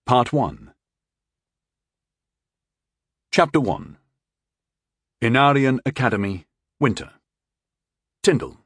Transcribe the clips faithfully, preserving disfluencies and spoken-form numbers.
Part one. Chapter one. Inarian Academy, Winter. Tyndall.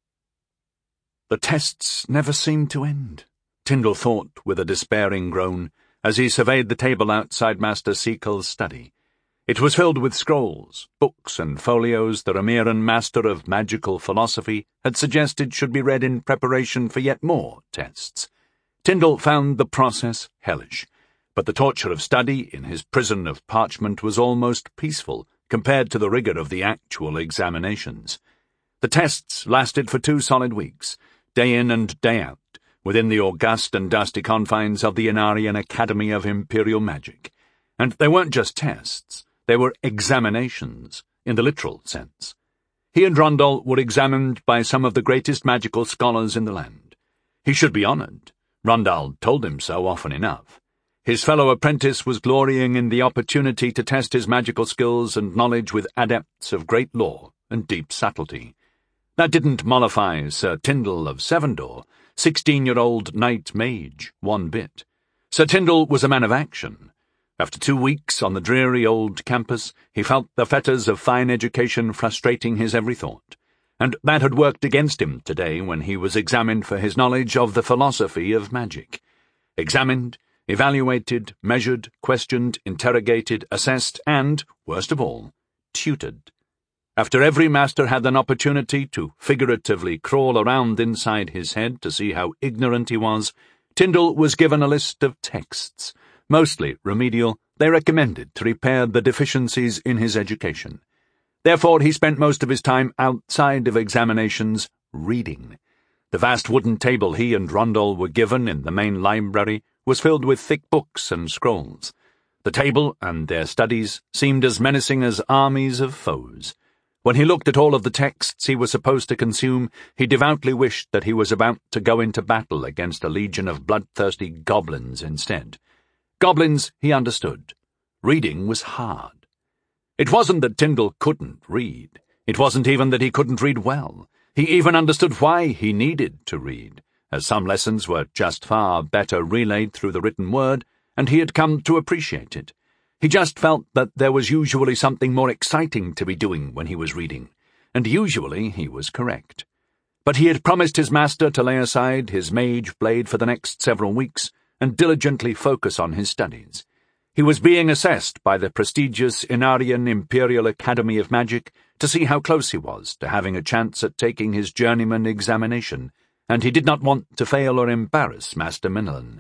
The tests never seemed to end, Tyndall thought with a despairing groan, as he surveyed the table outside Master Seacle's study. It was filled with scrolls, books, and folios the Ramiran Master of Magical Philosophy had suggested should be read in preparation for yet more tests. Tyndall found the process hellish, but the torture of study in his prison of parchment was almost peaceful compared to the rigour of the actual examinations. The tests lasted for two solid weeks, day in and day out, within the august and dusty confines of the Inarian Academy of Imperial Magic. And they weren't just tests, they were examinations, in the literal sense. He and Rondal were examined by some of the greatest magical scholars in the land. He should be honoured. Rondal told him so often enough. His fellow apprentice was glorying in the opportunity to test his magical skills and knowledge with adepts of great lore and deep subtlety. That didn't mollify Sir Tyndall of Sevendor, sixteen-year-old knight mage, one bit. Sir Tyndall was a man of action. After two weeks on the dreary old campus, he felt the fetters of fine education frustrating his every thought, and that had worked against him today when he was examined for his knowledge of the philosophy of magic. Examined, evaluated, measured, questioned, interrogated, assessed, and, worst of all, tutored. After every master had an opportunity to figuratively crawl around inside his head to see how ignorant he was, Tyndall was given a list of texts, mostly remedial, they recommended to repair the deficiencies in his education. Therefore he spent most of his time outside of examinations reading. The vast wooden table he and Rondal were given in the main library was filled with thick books and scrolls. The table and their studies seemed as menacing as armies of foes. When he looked at all of the texts he was supposed to consume, he devoutly wished that he was about to go into battle against a legion of bloodthirsty goblins instead. Goblins he understood. Reading was hard. It wasn't that Tyndall couldn't read. It wasn't even that he couldn't read well. He even understood why he needed to read, as some lessons were just far better relayed through the written word, and he had come to appreciate it. He just felt that there was usually something more exciting to be doing when he was reading, and usually he was correct. But he had promised his master to lay aside his mage blade for the next several weeks and diligently focus on his studies. He was being assessed by the prestigious Inarian Imperial Academy of Magic to see how close he was to having a chance at taking his journeyman examination, and he did not want to fail or embarrass Master Minilin.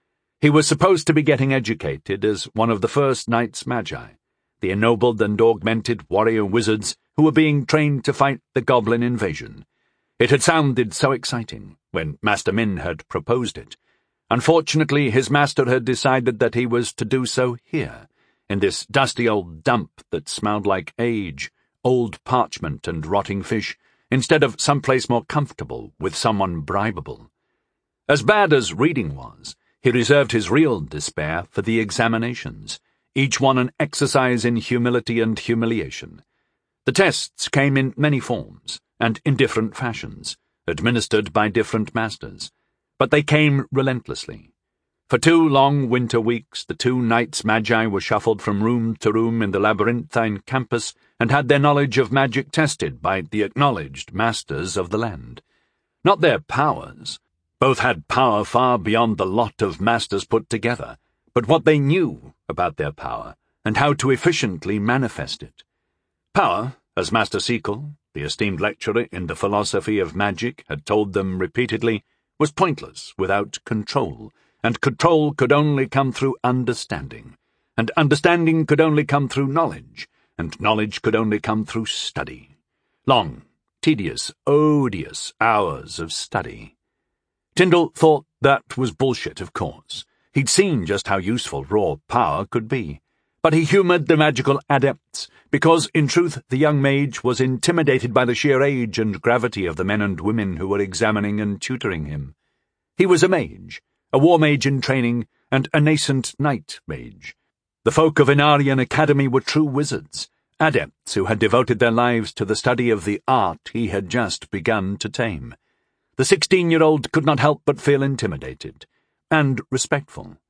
He was supposed to be getting educated as one of the first Knights Magi, the ennobled and augmented warrior wizards who were being trained to fight the goblin invasion. It had sounded so exciting when Master Min had proposed it. Unfortunately, his master had decided that he was to do so here, in this dusty old dump that smelled like age, old parchment and rotting fish, instead of someplace more comfortable with someone bribable. As bad as reading was, he reserved his real despair for the examinations, each one an exercise in humility and humiliation. The tests came in many forms, and in different fashions, administered by different masters, but they came relentlessly. For two long winter weeks the two Knights Magi were shuffled from room to room in the labyrinthine campus and had their knowledge of magic tested by the acknowledged masters of the land. Not their powers. Both had power far beyond the lot of masters put together, but what they knew about their power and how to efficiently manifest it. Power, as Master Seacle, the esteemed lecturer in the philosophy of magic, had told them repeatedly, was pointless without control, and control could only come through understanding, and understanding could only come through knowledge, and knowledge could only come through study. Long, tedious, odious hours of study. Tyndall thought that was bullshit, of course. He'd seen just how useful raw power could be. But he humoured the magical adepts, because, in truth, the young mage was intimidated by the sheer age and gravity of the men and women who were examining and tutoring him. He was a mage, a war mage in training, and a nascent knight mage. The folk of Inarian Academy were true wizards, adepts who had devoted their lives to the study of the art he had just begun to tame. The sixteen-year-old could not help but feel intimidated, and respectful.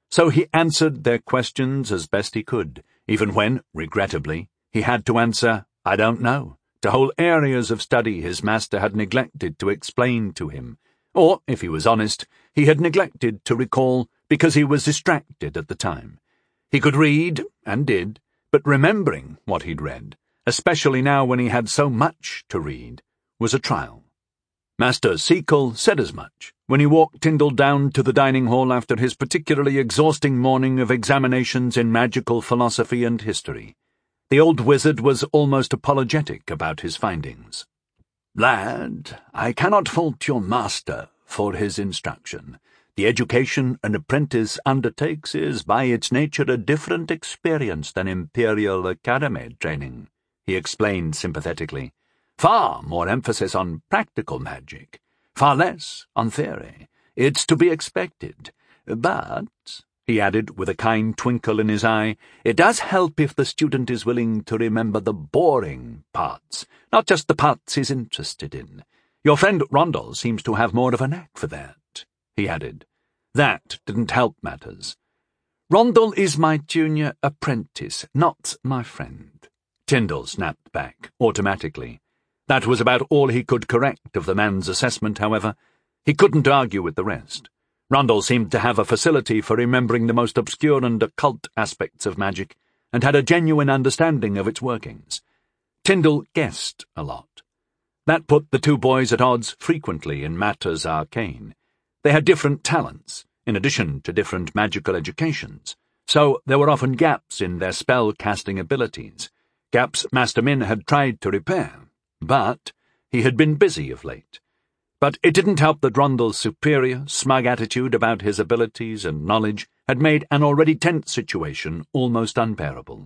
So he answered their questions as best he could, even when, regrettably, he had to answer, "I don't know," to whole areas of study his master had neglected to explain to him, or, if he was honest, he had neglected to recall because he was distracted at the time. He could read, and did, but remembering what he'd read, especially now when he had so much to read, was a trial. Master Seacole said as much when he walked Tyndall down to the dining hall after his particularly exhausting morning of examinations in magical philosophy and history. The old wizard was almost apologetic about his findings. "Lad, I cannot fault your master for his instruction. The education an apprentice undertakes is by its nature a different experience than Imperial Academy training," he explained sympathetically. "Far more emphasis on practical magic, far less on theory. It's to be expected. But," he added with a kind twinkle in his eye, "it does help if the student is willing to remember the boring parts, not just the parts he's interested in. Your friend Rondel seems to have more of a knack for that," he added. That didn't help matters. "Rondel is my junior apprentice, not my friend," Tyndall snapped back, automatically. That was about all he could correct of the man's assessment, however. He couldn't argue with the rest. Rondel seemed to have a facility for remembering the most obscure and occult aspects of magic, and had a genuine understanding of its workings. Tyndall guessed a lot. That put the two boys at odds frequently in matters arcane. They had different talents, in addition to different magical educations, so there were often gaps in their spell-casting abilities, gaps Master Min had tried to repair, but he had been busy of late. But it didn't help that Rondel's superior, smug attitude about his abilities and knowledge had made an already tense situation almost unbearable.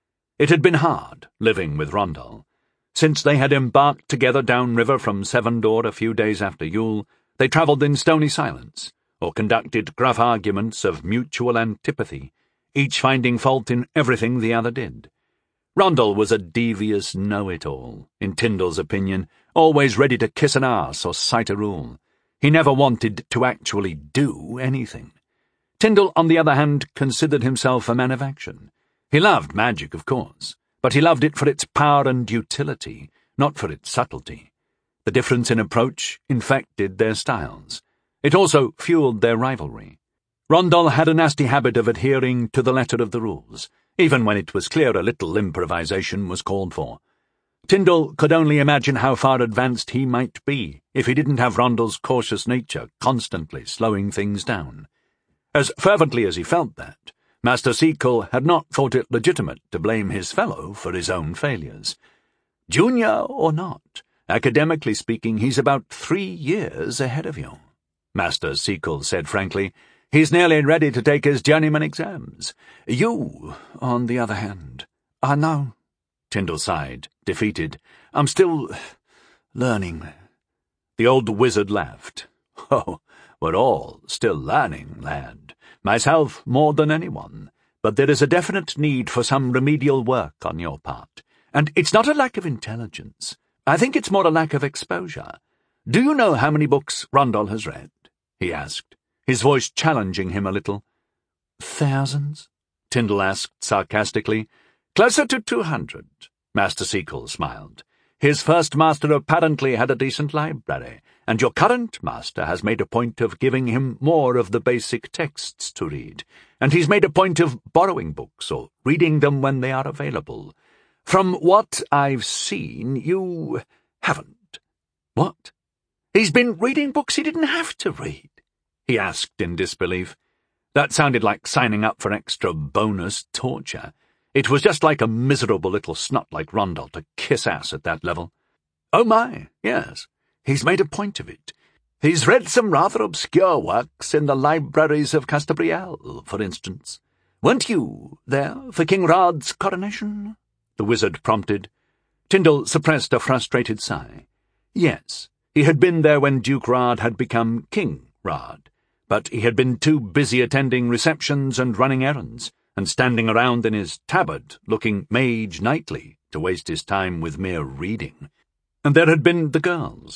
It had been hard, living with Rondel. Since they had embarked together downriver from Sevendor a few days after Yule, they travelled in stony silence, or conducted gruff arguments of mutual antipathy, each finding fault in everything the other did. Rondel was a devious know-it-all, in Tyndall's opinion, always ready to kiss an arse or cite a rule. He never wanted to actually do anything. Tyndall, on the other hand, considered himself a man of action. He loved magic, of course, but he loved it for its power and utility, not for its subtlety. The difference in approach infected their styles. It also fueled their rivalry. Rondel had a nasty habit of adhering to the letter of the rules, even when it was clear a little improvisation was called for. Tyndall could only imagine how far advanced he might be if he didn't have Rondel's cautious nature constantly slowing things down. As fervently as he felt that, Master Seacole had not thought it legitimate to blame his fellow for his own failures. "Junior or not, academically speaking, he's about three years ahead of you," Master Seacole said frankly. "He's nearly ready to take his journeyman exams. You, on the other hand, are now—" Tyndall sighed, defeated. "I'm still learning." The old wizard laughed. "Oh, we're all still learning, lad. Myself more than anyone. But there is a definite need for some remedial work on your part. And it's not a lack of intelligence. I think it's more a lack of exposure. Do you know how many books Rondel has read?" he asked, his voice challenging him a little. "Thousands?" Tyndall asked sarcastically. "Closer to two hundred, Master Seacole smiled. "His first master apparently had a decent library, and your current master has made a point of giving him more of the basic texts to read, and he's made a point of borrowing books or reading them when they are available. From what I've seen, you haven't." "What? He's been reading books he didn't have to read?" he asked in disbelief. That sounded like signing up for extra bonus torture. It was just like a miserable little snot like Rondel to kiss ass at that level. "Oh my, yes. He's made a point of it. He's read some rather obscure works in the libraries of Castabriel, for instance. Weren't you there for King Rad's coronation?" the wizard prompted. Tyndall suppressed a frustrated sigh. Yes, he had been there when Duke Rad had become King Rad, but he had been too busy attending receptions and running errands, and standing around in his tabard looking mage knightly to waste his time with mere reading. And there had been the girls.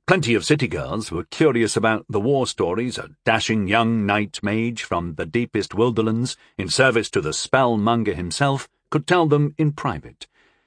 Plenty of city girls were curious about the war stories a dashing young knight mage from the deepest wilderlands, in service to the spellmonger himself, could tell them in private.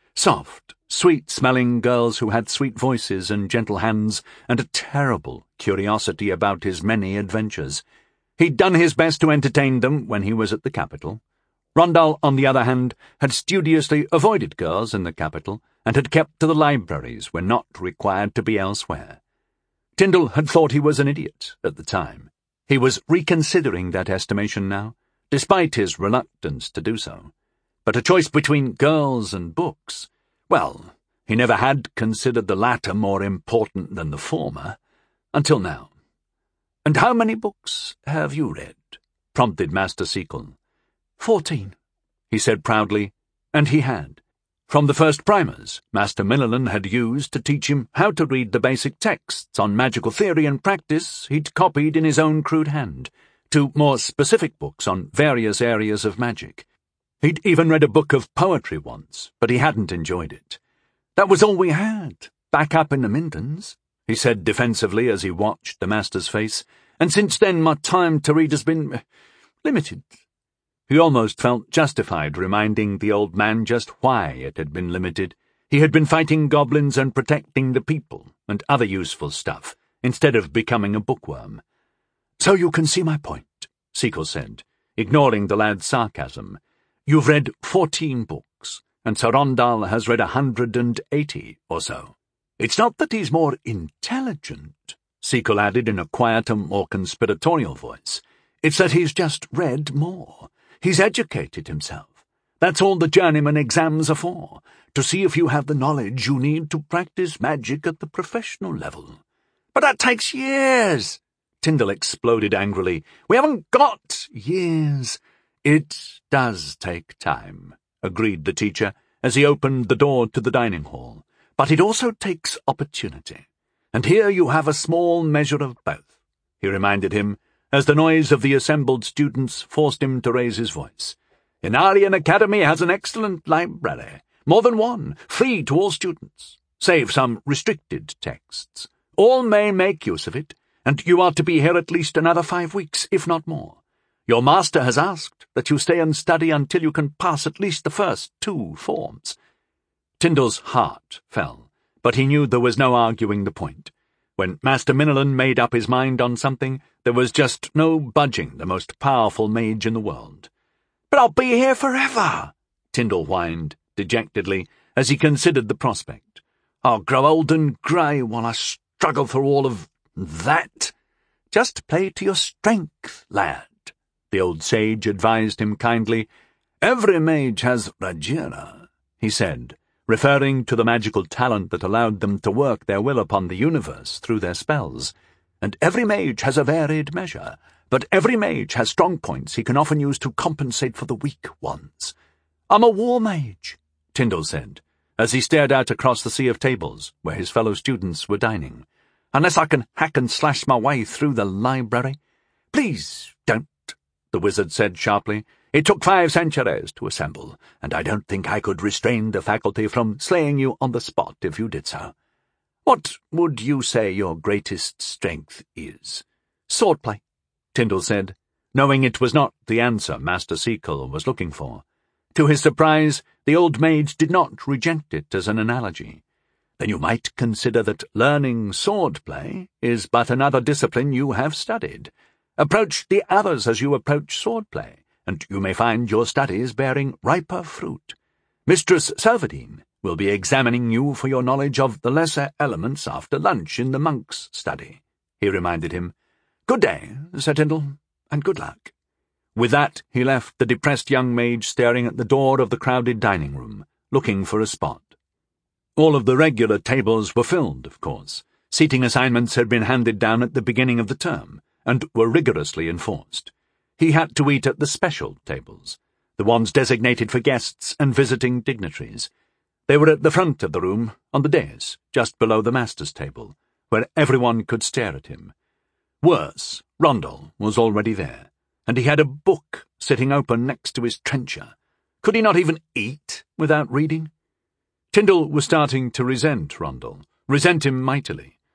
Soft, sweet-smelling girls who had sweet voices and gentle hands, and a terrible curiosity about his many adventures. He'd done his best to entertain them when he was at the capital. Rondal, on the other hand, had studiously avoided girls in the capital, and had kept to the libraries when not required to be elsewhere. Tyndall had thought he was an idiot at the time. He was reconsidering that estimation now, despite his reluctance to do so. But a choice between girls and books, well, he never had considered the latter more important than the former, until now. "And how many books have you read?" prompted Master Seacole. Fourteen, he said proudly, and he had. From the first primers, Master Millilan had used to teach him how to read the basic texts on magical theory and practice he'd copied in his own crude hand, to more specific books on various areas of magic. He'd even read a book of poetry once, but he hadn't enjoyed it. "That was all we had, back up in the Mindens," he said defensively as he watched the Master's face, "and since then my time to read has been uh, limited." He almost felt justified reminding the old man just why it had been limited. He had been fighting goblins and protecting the people, and other useful stuff, instead of becoming a bookworm. "So you can see my point," Seacole said, ignoring the lad's sarcasm. "You've read fourteen books, and Sir Rondal has read a hundred and eighty or so. It's not that he's more intelligent," Seacole added in a quieter, more conspiratorial voice. "It's that he's just read more. He's educated himself. That's all the journeyman exams are for, to see if you have the knowledge you need to practice magic at the professional level." "But that takes years!" Tyndall exploded angrily. "We haven't got years." "It does take time," agreed the teacher, as he opened the door to the dining hall. "But it also takes opportunity. And here you have a small measure of both," he reminded him, as the noise of the assembled students forced him to raise his voice. "Inarian Academy has an excellent library, more than one, free to all students, save some restricted texts. All may make use of it, and you are to be here at least another five weeks, if not more. Your master has asked that you stay and study until you can pass at least the first two forms." Tyndall's heart fell, but he knew there was no arguing the point. When Master Millilan made up his mind on something, there was just no budging the most powerful mage in the world. "But I'll be here forever," Tyndall whined dejectedly as he considered the prospect. "I'll grow old and grey while I struggle through all of that." "Just play to your strength, lad," the old sage advised him kindly. "Every mage has Rajira," he said, referring to the magical talent that allowed them to work their will upon the universe through their spells. "And every mage has a varied measure, but every mage has strong points he can often use to compensate for the weak ones." "I'm a war mage," Tyndall said, as he stared out across the sea of tables where his fellow students were dining. "Unless I can hack and slash my way through the library." "Please don't," the wizard said sharply. "It took five centuries to assemble, and I don't think I could restrain the faculty from slaying you on the spot if you did so. What would you say your greatest strength is?" "Swordplay," Tyndall said, knowing it was not the answer Master Seacole was looking for. To his surprise, the old mage did not reject it as an analogy. "Then you might consider that learning swordplay is but another discipline you have studied. Approach the others as you approach swordplay, and you may find your studies bearing riper fruit. Mistress Selverdine will be examining you for your knowledge of the lesser elements after lunch in the monk's study," he reminded him. "Good day, Sir Tyndall, and good luck." With that, he left the depressed young mage staring at the door of the crowded dining room, looking for a spot. All of the regular tables were filled, of course. Seating assignments had been handed down at the beginning of the term, and were rigorously enforced. He had to eat at the special tables, the ones designated for guests and visiting dignitaries. They were at the front of the room, on the dais, just below the master's table, where everyone could stare at him. Worse, Rondal was already there, and he had a book sitting open next to his trencher. Could he not even eat without reading? Tyndall was starting to resent Rondal, resent him mightily,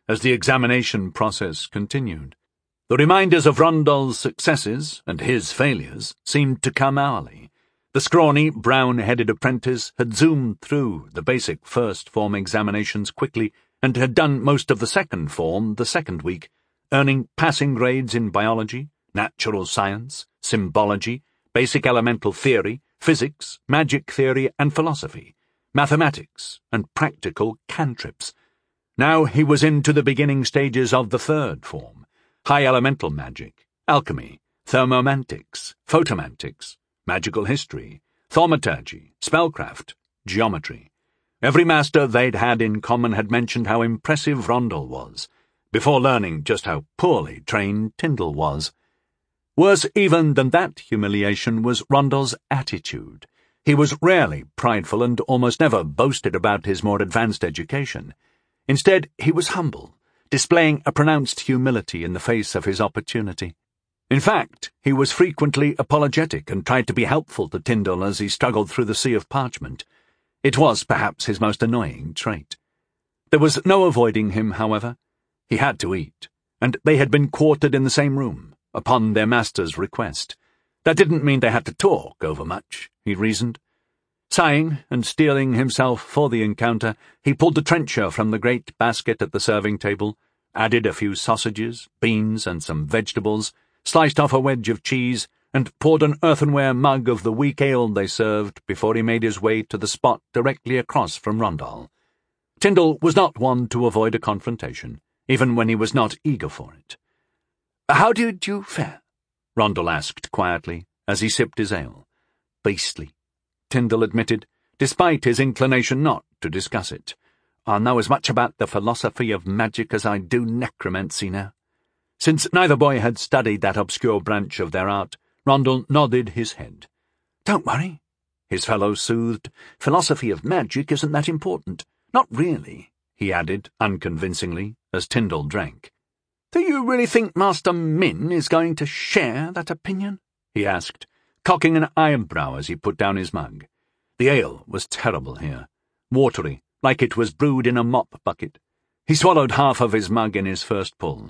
as the examination process continued. The reminders of Rondol's successes and his failures seemed to come hourly. The scrawny, brown-headed apprentice had zoomed through the basic first form examinations quickly and had done most of the second form the second week, earning passing grades in biology, natural science, symbology, basic elemental theory, physics, magic theory and philosophy, mathematics, and practical cantrips. Now he was into the beginning stages of the third form, high elemental magic, alchemy, thermomantics, photomantics, magical history, thaumaturgy, spellcraft, geometry. Every master they'd had in common had mentioned how impressive Rondol was, before learning just how poorly trained Tyndall was. Worse even than that humiliation was Rondol's attitude. He was rarely prideful and almost never boasted about his more advanced education. Instead, he was humble, displaying a pronounced humility in the face of his opportunity. In fact, he was frequently apologetic and tried to be helpful to Tyndall as he struggled through the sea of parchment. It was perhaps his most annoying trait. There was no avoiding him, however. He had to eat, and they had been quartered in the same room, upon their master's request. That didn't mean they had to talk overmuch, he reasoned. Sighing and steeling himself for the encounter, he pulled the trencher from the great basket at the serving table, added a few sausages, beans, and some vegetables, sliced off a wedge of cheese, and poured an earthenware mug of the weak ale they served before he made his way to the spot directly across from Rondol. Tyndall was not one to avoid a confrontation, even when he was not eager for it. "How did you fare?" Rondol asked quietly, as he sipped his ale. "Beastly," Tyndall admitted, despite his inclination not to discuss it. "I know as much about the philosophy of magic as I do necromancy now." Since neither boy had studied that obscure branch of their art, Rondol nodded his head. "Don't worry," his fellow soothed. "Philosophy of magic isn't that important. Not really," he added unconvincingly, as Tyndall drank. "Do you really think Master Min is going to share that opinion?" he asked, cocking an eyebrow as he put down his mug. The ale was terrible here, watery, like it was brewed in a mop bucket. He swallowed half of his mug in his first pull.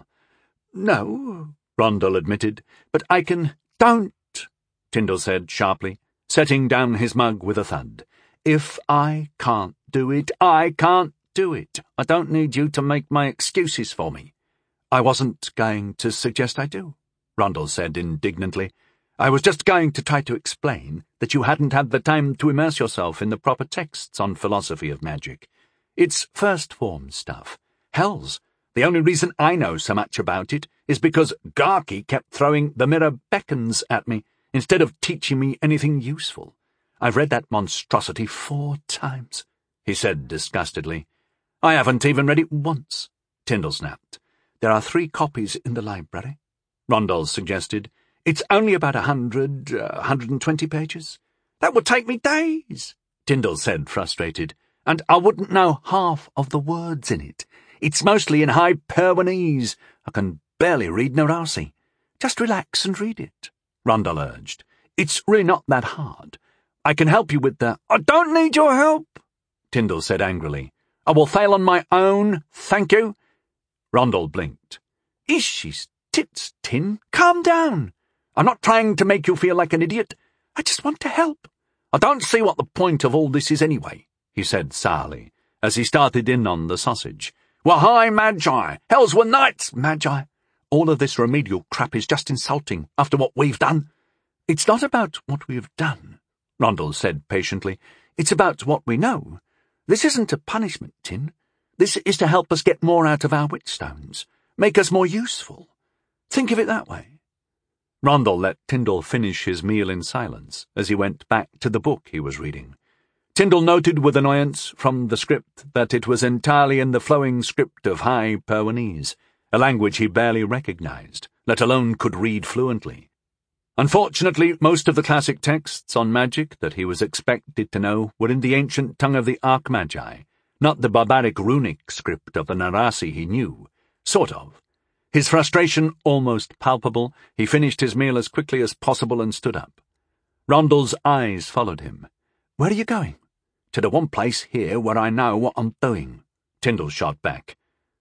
"No," Rondol admitted, "but I can—" "Don't," Tyndall said sharply, setting down his mug with a thud. "If I can't do it, I can't do it. I don't need you to make my excuses for me." "I wasn't going to suggest I do," Rondol said indignantly. "I was just going to try to explain that you hadn't had the time to immerse yourself in the proper texts on philosophy of magic. It's first-form stuff. Hells, the only reason I know so much about it is because Garky kept throwing The Mirror Beckons at me instead of teaching me anything useful. I've read that monstrosity four times," he said disgustedly. "I haven't even read it once," Tyndall snapped. "There are three copies in the library," Rondol suggested. "It's only about a hundred, a uh, hundred and twenty pages." "That would take me days," Tyndall said, frustrated, "and I wouldn't know half of the words in it. It's mostly in High Perwanese. I can barely read Narasi." "Just relax and read it," Rondol urged. "It's really not that hard. I can help you with the—" "I don't need your help," Tyndall said angrily. "I will fail on my own, thank you." Rondol blinked. "Ishi's tits, Tin. Calm down. I'm not trying to make you feel like an idiot. I just want to help." "I don't see what the point of all this is anyway," he said sourly, as he started in on the sausage. "We're high magi. Hells, we're knights magi. All of this remedial crap is just insulting after what we've done." "It's not about what we've done," Rondol said patiently. "It's about what we know. This isn't a punishment, Tin. This is to help us get more out of our witchstones, make us more useful. Think of it that way." Rondol let Tyndall finish his meal in silence as he went back to the book he was reading. Tyndall noted with annoyance from the script that it was entirely in the flowing script of High Perwanese, a language he barely recognized, let alone could read fluently. Unfortunately, most of the classic texts on magic that he was expected to know were in the ancient tongue of the Archmagi, not the barbaric runic script of the Narasi he knew. Sort of. His frustration almost palpable, he finished his meal as quickly as possible and stood up. Rondol's eyes followed him. "Where are you going?" "To the one place here where I know what I'm doing," Tyndall shot back.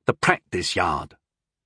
the practice yard.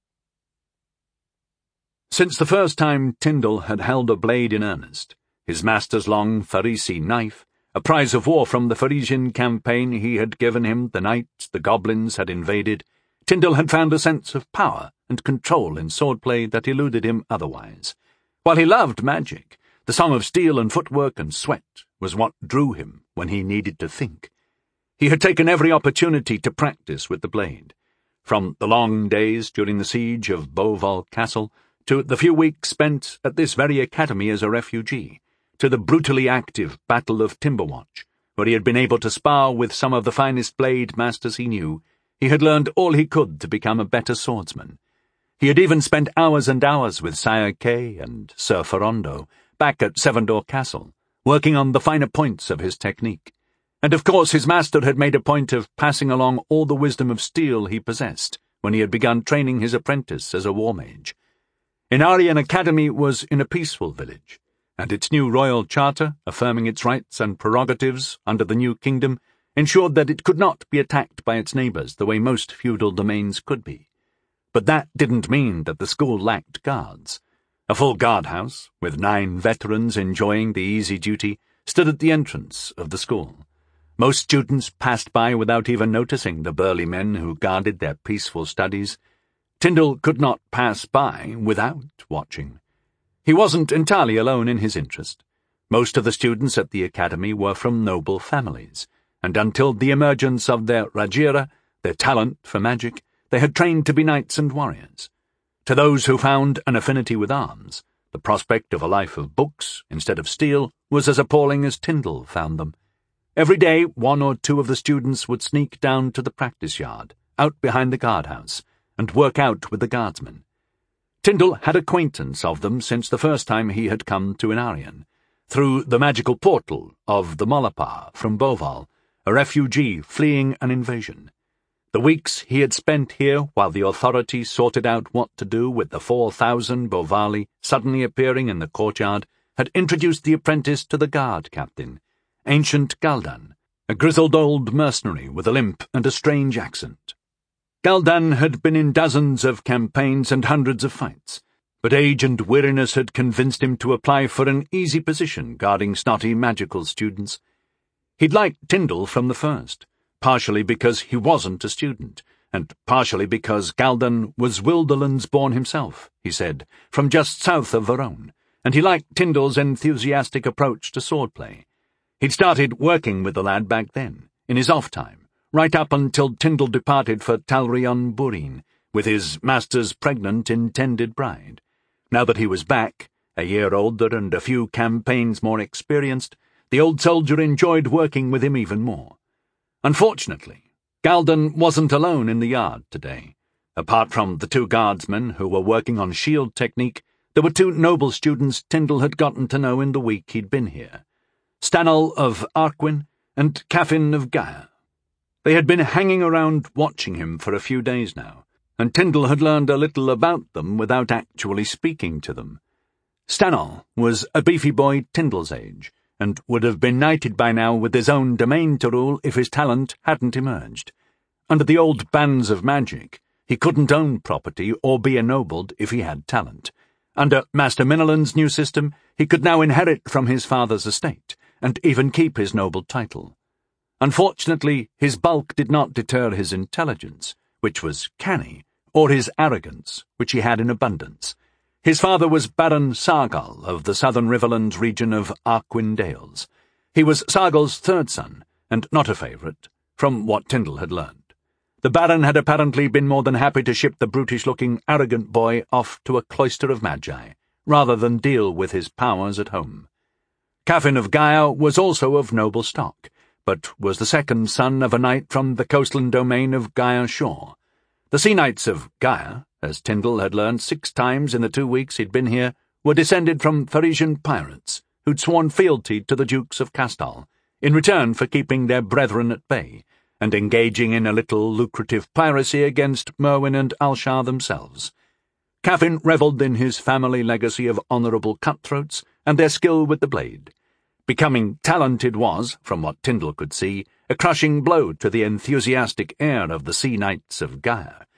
Since the first time Tyndall had held a blade in earnest, his master's long Pharisee knife, a prize of war from the Pharisaian campaign he had given him the night the goblins had invaded, Tyndall had found a sense of power and control in swordplay that eluded him otherwise. While he loved magic, the song of steel and footwork and sweat was what drew him when he needed to think. He had taken every opportunity to practice with the blade, from the long days during the siege of Beauval Castle to the few weeks spent at this very academy as a refugee, to the brutally active Battle of Timberwatch, where he had been able to spar with some of the finest blade masters he knew. He had learned all he could to become a better swordsman. He had even spent hours and hours with Sire Kay and Sir Ferrondo back at Sevendor Castle, working on the finer points of his technique. And of course his master had made a point of passing along all the wisdom of steel he possessed when he had begun training his apprentice as a war mage. Inarian Academy was in a peaceful village, and its new royal charter, affirming its rights and prerogatives under the new kingdom, ensured that it could not be attacked by its neighbours the way most feudal domains could be. But that didn't mean that the school lacked guards. A full guardhouse, with nine veterans enjoying the easy duty, stood at the entrance of the school. Most students passed by without even noticing the burly men who guarded their peaceful studies. Tyndall could not pass by without watching. He wasn't entirely alone in his interest. Most of the students at the academy were from noble families, and until the emergence of their Rajira, their talent for magic, they had trained to be knights and warriors. To those who found an affinity with arms, the prospect of a life of books instead of steel was as appalling as Tyndall found them. Every day one or two of the students would sneak down to the practice yard, out behind the guardhouse, and work out with the guardsmen. Tyndall had acquaintance of them since the first time he had come to Inarian, through the magical portal of the Molapar from Beauval, a refugee fleeing an invasion. The weeks he had spent here while the authorities sorted out what to do with the four thousand Beauvali suddenly appearing in the courtyard had introduced the apprentice to the guard captain, Ancient Galdan, a grizzled old mercenary with a limp and a strange accent. Galdan had been in dozens of campaigns and hundreds of fights, but age and weariness had convinced him to apply for an easy position guarding snotty magical students. He'd liked Tyndall from the first, partially because he wasn't a student, and partially because Galdan was Wilderlands-born himself, he said, from just south of Verone, and he liked Tyndall's enthusiastic approach to swordplay. He'd started working with the lad back then, in his off-time, right up until Tyndall departed for Talrion Burin, with his master's pregnant intended bride. Now that he was back, a year older and a few campaigns more experienced, the old soldier enjoyed working with him even more. Unfortunately, Galdan wasn't alone in the yard today. Apart from the two guardsmen who were working on shield technique, there were two noble students Tyndall had gotten to know in the week he'd been here, Stanol of Arquin and Caffin of Gaia. They had been hanging around watching him for a few days now, and Tyndall had learned a little about them without actually speaking to them. Stanol was a beefy boy Tyndall's age, and would have been knighted by now with his own domain to rule if his talent hadn't emerged. Under the old bans of magic, he couldn't own property or be ennobled if he had talent. Under Master Miniland's new system, he could now inherit from his father's estate, and even keep his noble title. Unfortunately, his bulk did not deter his intelligence, which was canny, or his arrogance, which he had in abundance. His father was Baron Sargal of the southern Riverlands region of Arquin Dales. He was Sargal's third son, and not a favourite, from what Tyndall had learned. The Baron had apparently been more than happy to ship the brutish-looking, arrogant boy off to a cloister of magi, rather than deal with his powers at home. Caffin of Gaia was also of noble stock, but was the second son of a knight from the coastland domain of Gaia Shore. The Sea Knights of Gaia, as Tyndall had learned six times in the two weeks he'd been here, were descended from Pharisaian pirates who'd sworn fealty to the Dukes of Castal, in return for keeping their brethren at bay, and engaging in a little lucrative piracy against Merwin and Alshar themselves. Caffin revelled in his family legacy of honourable cutthroats and their skill with the blade. Becoming talented was, from what Tyndall could see, a crushing blow to the enthusiastic air of the Sea Knights of Gaia,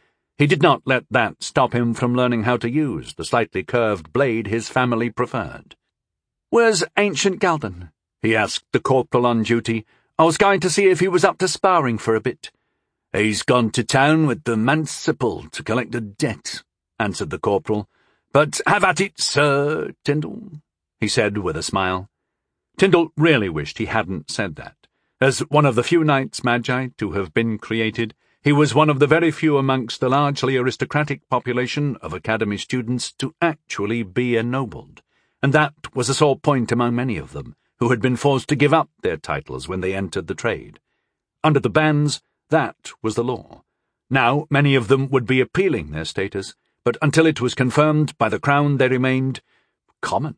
He did not let that stop him from learning how to use the slightly curved blade his family preferred. "Where's Ancient Galden?" he asked the corporal on duty. "I was going to see if he was up to sparring for a bit." "He's gone to town with the Manciple to collect a debt," answered the corporal. "But have at it, Sir Tyndall," he said with a smile. Tyndall really wished he hadn't said that. As one of the few knights magi to have been created, he was one of the very few amongst the largely aristocratic population of academy students to actually be ennobled, and that was a sore point among many of them, who had been forced to give up their titles when they entered the trade. Under the bans, that was the law. Now many of them would be appealing their status, but until it was confirmed by the crown they remained common.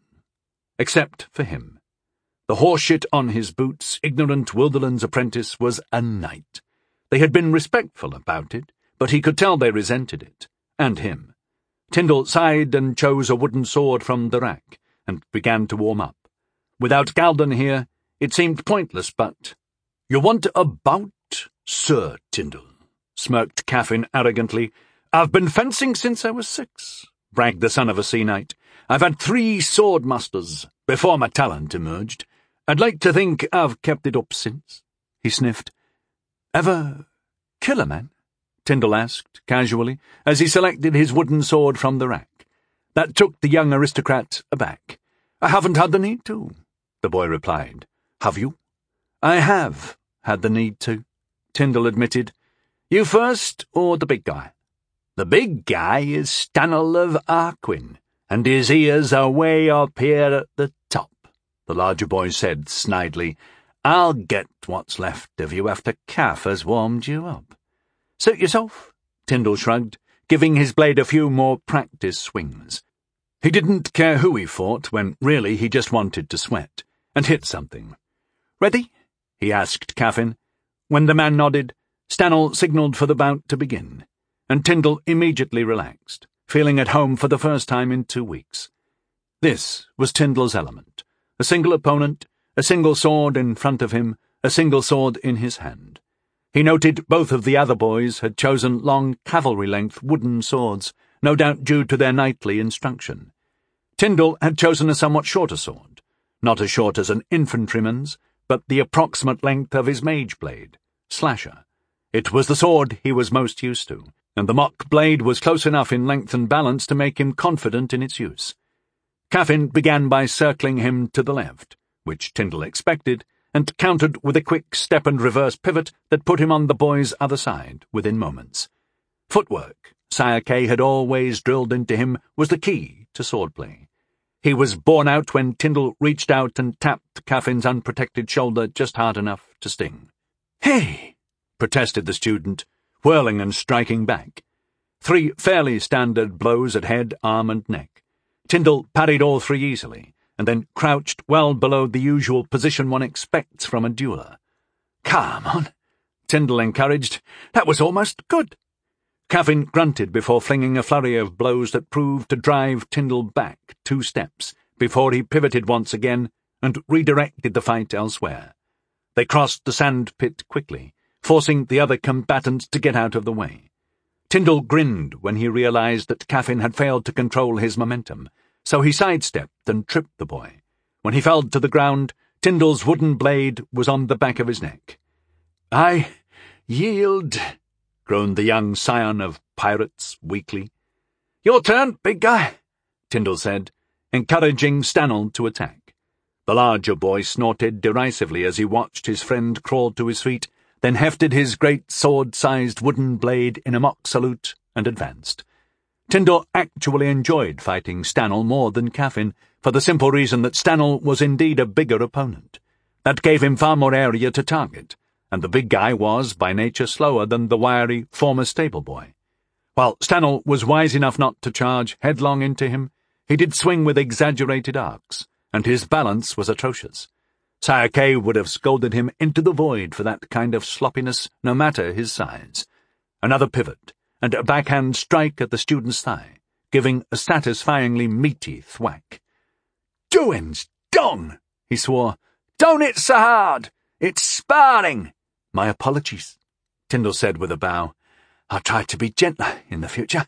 Except for him. The horseshit on his boots, ignorant Wilderland's apprentice, was a knight. They had been respectful about it, but he could tell they resented it, and him. Tyndall sighed and chose a wooden sword from the rack, and began to warm up. Without Galden here, it seemed pointless, but— "You want a bout, Sir Tyndall?" smirked Caffin arrogantly. "I've been fencing since I was six," bragged the son of a sea knight. "I've had three sword masters before my talent emerged. I'd like to think I've kept it up since." He sniffed. "Ever kill a man?" Tyndall asked, casually, as he selected his wooden sword from the rack. That took the young aristocrat aback. "I haven't had the need to," the boy replied. "Have you?" "I have had the need to," Tyndall admitted. "You first, or the big guy?" "The big guy is Stannel of Arquin, and his ears are way up here at the top," the larger boy said snidely. "I'll get what's left of you after Caff has warmed you up." "Suit yourself," Tyndall shrugged, giving his blade a few more practice swings. He didn't care who he fought, when really he just wanted to sweat, and hit something. "Ready?" he asked Caffin. When the man nodded, Stannel signalled for the bout to begin, and Tyndall immediately relaxed, feeling at home for the first time in two weeks. This was Tyndall's element. A single opponent, a single sword in front of him, a single sword in his hand. He noted both of the other boys had chosen long cavalry-length wooden swords, no doubt due to their knightly instruction. Tyndall had chosen a somewhat shorter sword, not as short as an infantryman's, but the approximate length of his mage blade, slasher. It was the sword he was most used to, and the mock blade was close enough in length and balance to make him confident in its use. Caffin began by circling him to the left, which Tyndall expected, and countered with a quick step and reverse pivot that put him on the boy's other side within moments. Footwork, Sire Kay had always drilled into him, was the key to swordplay. He was borne out when Tyndall reached out and tapped Caffin's unprotected shoulder just hard enough to sting. "Hey!" protested the student, whirling and striking back. Three fairly standard blows at head, arm, and neck. Tyndall parried all three easily, and then crouched well below the usual position one expects from a dueler. "Come on," Tyndall encouraged. "That was almost good." Caffin grunted before flinging a flurry of blows that proved to drive Tyndall back two steps, before he pivoted once again and redirected the fight elsewhere. They crossed the sand pit quickly, forcing the other combatant to get out of the way. Tyndall grinned when he realized that Caffin had failed to control his momentum, so he sidestepped and tripped the boy. When he fell to the ground, Tyndall's wooden blade was on the back of his neck. "I yield," groaned the young scion of pirates weakly. "Your turn, big guy," Tyndall said, encouraging Stannel to attack. The larger boy snorted derisively as he watched his friend crawl to his feet, then hefted his great sword-sized wooden blade in a mock salute and advanced. Tyndall actually enjoyed fighting Stannel more than Caffin, for the simple reason that Stannel was indeed a bigger opponent. That gave him far more area to target, and the big guy was, by nature, slower than the wiry former stable boy. While Stannel was wise enough not to charge headlong into him, he did swing with exaggerated arcs, and his balance was atrocious. Sire Kay would have scolded him into the void for that kind of sloppiness, no matter his size. Another pivot, and a backhand strike at the student's thigh, giving a satisfyingly meaty thwack. "Doin's done," he swore. "Don't hit so hard. It's sparring." "My apologies," Tyndall said with a bow. I'll try to be gentler in the future.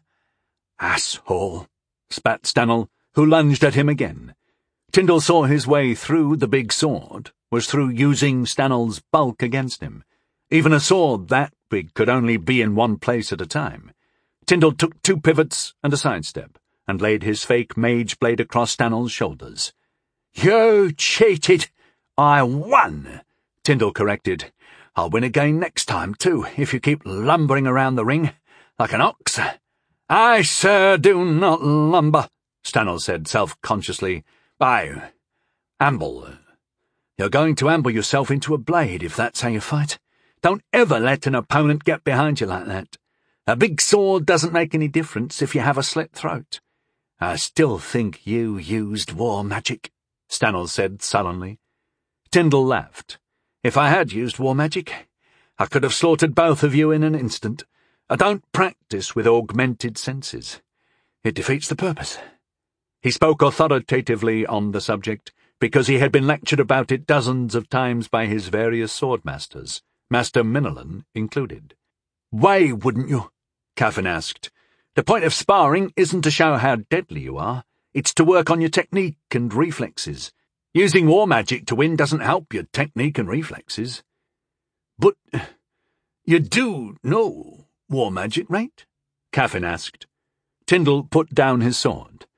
Asshole, spat Stannel, who lunged at him again. Tyndall saw his way through the big sword was through using Stannel's bulk against him. Even a sword that big could only be in one place at a time. Tyndall took two pivots and a sidestep, and laid his fake mage blade across Stannel's shoulders. "You cheated! I won!" Tyndall corrected. "I'll win again next time, too, if you keep lumbering around the ring, like an ox." "I, sir, do not lumber," Stannel said self-consciously. "I amble. You're going to amble yourself into a blade if that's how you fight. Don't ever let an opponent get behind you like that. A big sword doesn't make any difference if you have a slit throat." "I still think you used war magic," Stannel said sullenly. Tyndall laughed. "If I had used war magic, I could have slaughtered both of you in an instant. I don't practice with augmented senses. It defeats the purpose." He spoke authoritatively on the subject, because he had been lectured about it dozens of times by his various swordmasters, Master Minolin included. "Why wouldn't you?" Caffin asked. "The point of sparring isn't to show how deadly you are. It's to work on your technique and reflexes. Using war magic to win doesn't help your technique and reflexes." "But you do know war magic, right?" Caffin asked. Tyndall put down his sword.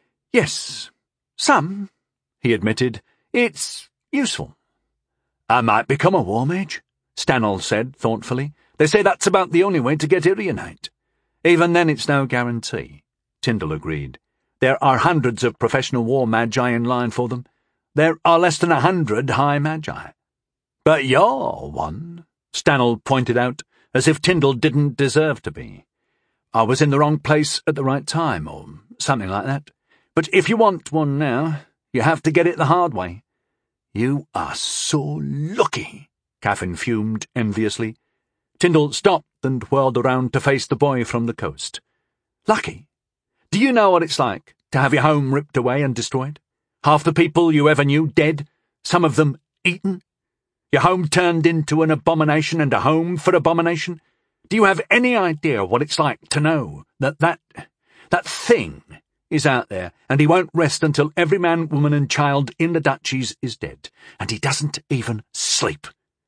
"Yes, some," he admitted. "It's useful." "I might become a war mage," Stannel said thoughtfully. "They say that's about the only way to get Irianite." "Even then it's no guarantee," Tyndall agreed. "There are hundreds of professional war magi in line for them. There are less than a hundred high magi." "But you're one," Stannel pointed out, as if Tyndall didn't deserve to be. "I was in the wrong place at the right time, or something like that. But if you want one now, you have to get it the hard way." "You are so lucky," Caffin fumed enviously. Tyndall stopped and whirled around to face the boy from the coast. "Lucky? Do you know what it's like to have your home ripped away and destroyed? Half the people you ever knew dead, some of them eaten? Your home turned into an abomination and a home for abomination? Do you have any idea what it's like to know that that, that thing is out there, and he won't rest until every man, woman and child in the duchies is dead, and he doesn't even sleep?"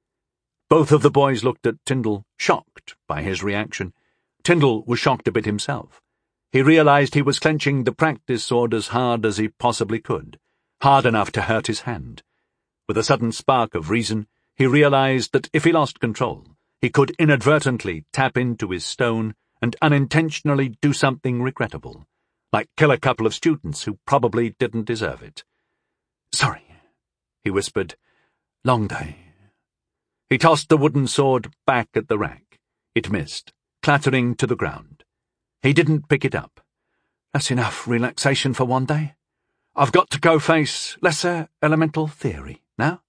Both of the boys looked at Tyndall, shocked by his reaction. Tyndall was shocked a bit himself. He realized he was clenching the practice sword as hard as he possibly could, hard enough to hurt his hand. With a sudden spark of reason, he realized that if he lost control, he could inadvertently tap into his stone and unintentionally do something regrettable, like kill a couple of students who probably didn't deserve it. "Sorry," he whispered. "Long day." He tossed the wooden sword back at the rack. It missed, clattering to the ground. He didn't pick it up. "That's enough relaxation for one day. I've got to go face lesser elemental theory now."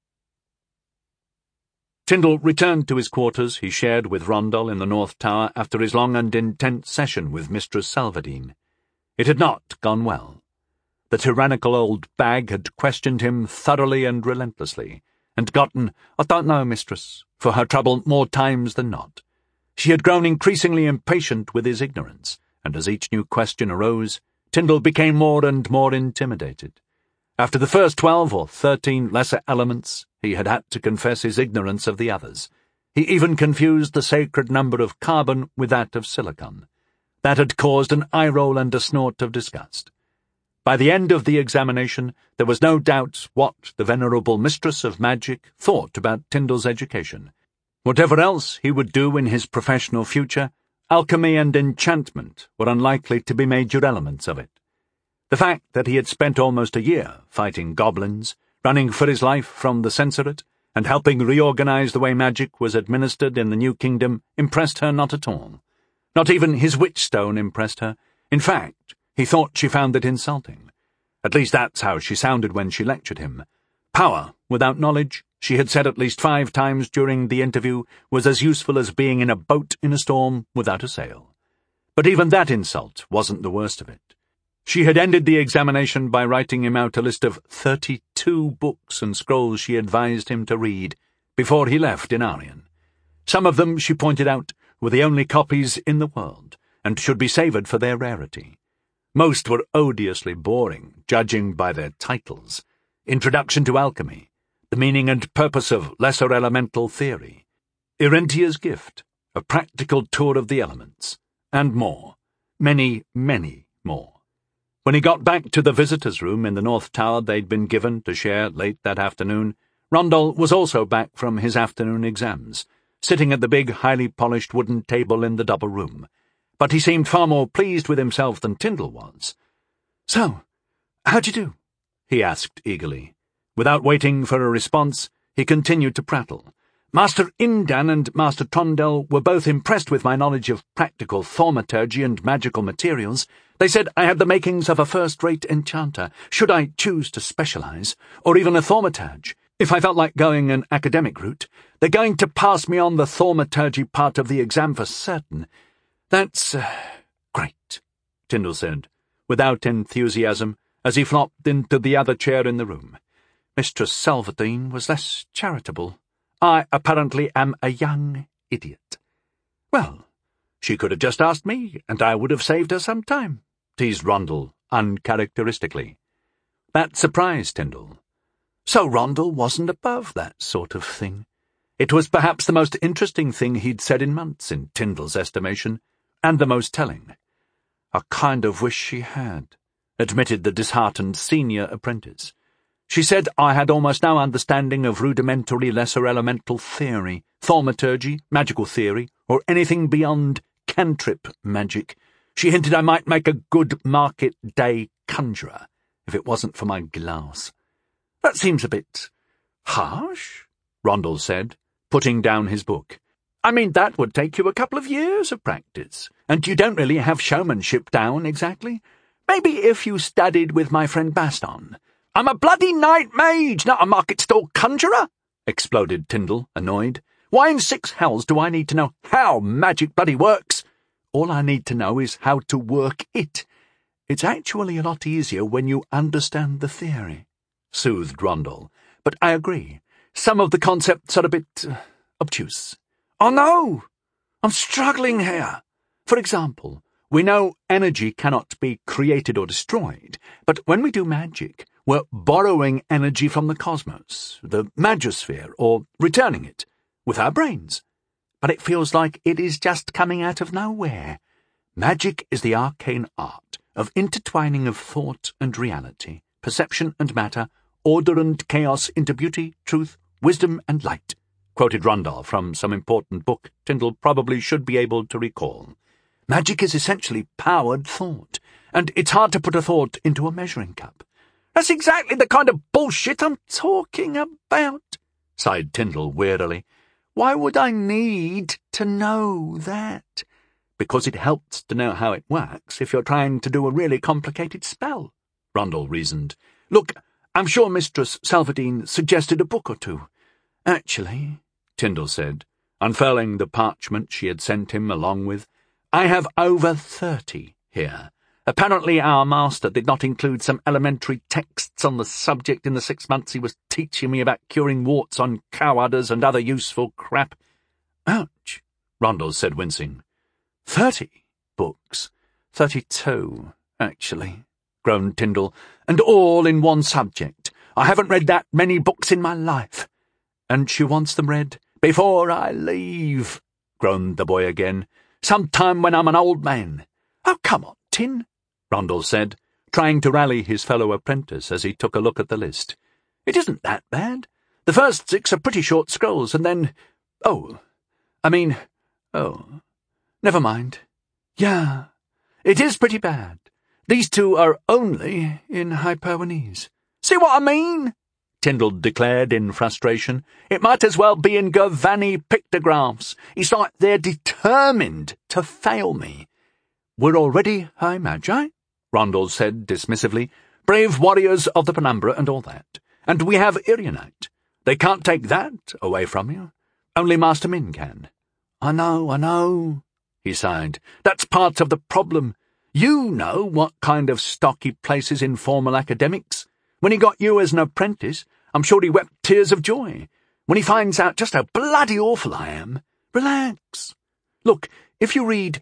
Tyndall returned to his quarters he shared with Rondel in the North Tower after his long and intense session with Mistress Salvadine. It had not gone well. The tyrannical old bag had questioned him thoroughly and relentlessly, and gotten, "I don't know, mistress," for her trouble more times than not. She had grown increasingly impatient with his ignorance, and as each new question arose, Tyndall became more and more intimidated. After the first twelve or thirteen lesser elements, he had had to confess his ignorance of the others. He even confused the sacred number of carbon with that of silicon. That had caused an eye-roll and a snort of disgust. By the end of the examination, there was no doubt what the venerable mistress of magic thought about Tyndall's education. Whatever else he would do in his professional future, alchemy and enchantment were unlikely to be major elements of it. The fact that he had spent almost a year fighting goblins, running for his life from the censorate, and helping reorganize the way magic was administered in the New Kingdom impressed her not at all. Not even his witchstone impressed her. In fact, he thought she found it insulting. At least that's how she sounded when she lectured him. Power, without knowledge, she had said at least five times during the interview, was as useful as being in a boat in a storm without a sail. But even that insult wasn't the worst of it. She had ended the examination by writing him out a list of thirty-two books and scrolls she advised him to read before he left Inarian. Some of them, she pointed out, were the only copies in the world, and should be savoured for their rarity. Most were odiously boring, judging by their titles. Introduction to Alchemy, The Meaning and Purpose of Lesser Elemental Theory, Irentia's Gift, A Practical Tour of the Elements, and more. Many, many more. When he got back to the visitors' room in the North Tower they'd been given to share late that afternoon, Rondel was also back from his afternoon exams, sitting at the big, highly polished wooden table in the double room. But he seemed far more pleased with himself than Tyndall was. "So, how'd you do?" he asked eagerly. Without waiting for a response, he continued to prattle. "Master Indan and Master Trondell were both impressed with my knowledge of practical thaumaturgy and magical materials. They said I had the makings of a first-rate enchanter, should I choose to specialize, or even a thaumaturge. If I felt like going an academic route, they're going to pass me on the thaumaturgy part of the exam for certain." "That's uh, great," Tyndall said, without enthusiasm, as he flopped into the other chair in the room. "Mistress Salvadine was less charitable. I apparently am a young idiot." "Well, she could have just asked me, and I would have saved her some time," teased Rondel uncharacteristically. That surprised Tyndall. So Rondel wasn't above that sort of thing. It was perhaps the most interesting thing he'd said in months, in Tyndall's estimation, and the most telling. "I kind of wish she had," admitted the disheartened senior apprentice. "She said I had almost no understanding of rudimentary lesser elemental theory, thaumaturgy, magical theory, or anything beyond cantrip magic. She hinted I might make a good market-day conjurer, if it wasn't for my glass." "That seems a bit harsh," Rondel said, putting down his book. "I mean, that would take you a couple of years of practice, and you don't really have showmanship down exactly. Maybe if you studied with my friend Baston." "I'm a bloody night mage, not a market-stall conjurer," exploded Tyndall, annoyed. "Why in six hells do I need to know how magic bloody works? All I need to know is how to work it. It's actually a lot easier when you understand the theory," soothed Rondel. "But I agree. Some of the concepts are a bit uh, obtuse." "Oh no! I'm struggling here. For example, we know energy cannot be created or destroyed, but when we do magic, we're borrowing energy from the cosmos, the magosphere, or returning it, with our brains. But it feels like it is just coming out of nowhere. Magic is the arcane art of intertwining of thought and reality, perception and matter, order and chaos into beauty, truth, wisdom and light," quoted Rondel from some important book Tyndall probably should be able to recall. "Magic is essentially powered thought, and it's hard to put a thought into a measuring cup." "That's exactly the kind of bullshit I'm talking about," sighed Tyndall wearily. "Why would I need to know that?" "Because it helps to know how it works if you're trying to do a really complicated spell," Rondel reasoned. "Look, I'm sure Mistress Salvadine suggested a book or two." "Actually," Tyndall said, unfurling the parchment she had sent him along with, "I have over thirty here. Apparently our master did not include some elementary texts on the subject in the six months he was teaching me about curing warts on cow udders and other useful crap." "Ouch," Rondel said, wincing. Thirty books. Thirty-two, actually," groaned Tyndall, "and all in one subject. I haven't read that many books in my life." "And she wants them read before I leave," groaned the boy again. "Sometime when I'm an old man." "Oh, come on, Tin," Rondel said, trying to rally his fellow apprentice as he took a look at the list. "It isn't that bad. The first six are pretty short scrolls, and then... Oh, I mean... Oh, never mind. Yeah, it is pretty bad. These two are only in Hyperwanese." "See what I mean?" Tyndall declared in frustration. "It might as well be in Gurvani pictographs. It's like they're determined to fail me." "We're already High Magi," Rondel said dismissively. "Brave warriors of the Penumbra and all that. And we have Irianite. They can't take that away from you. Only Master Min can." "I know, I know," he sighed. "That's part of the problem. You know what kind of stock he places in formal academics. When he got you as an apprentice, I'm sure he wept tears of joy. When he finds out just how bloody awful I am, relax. Look, if you read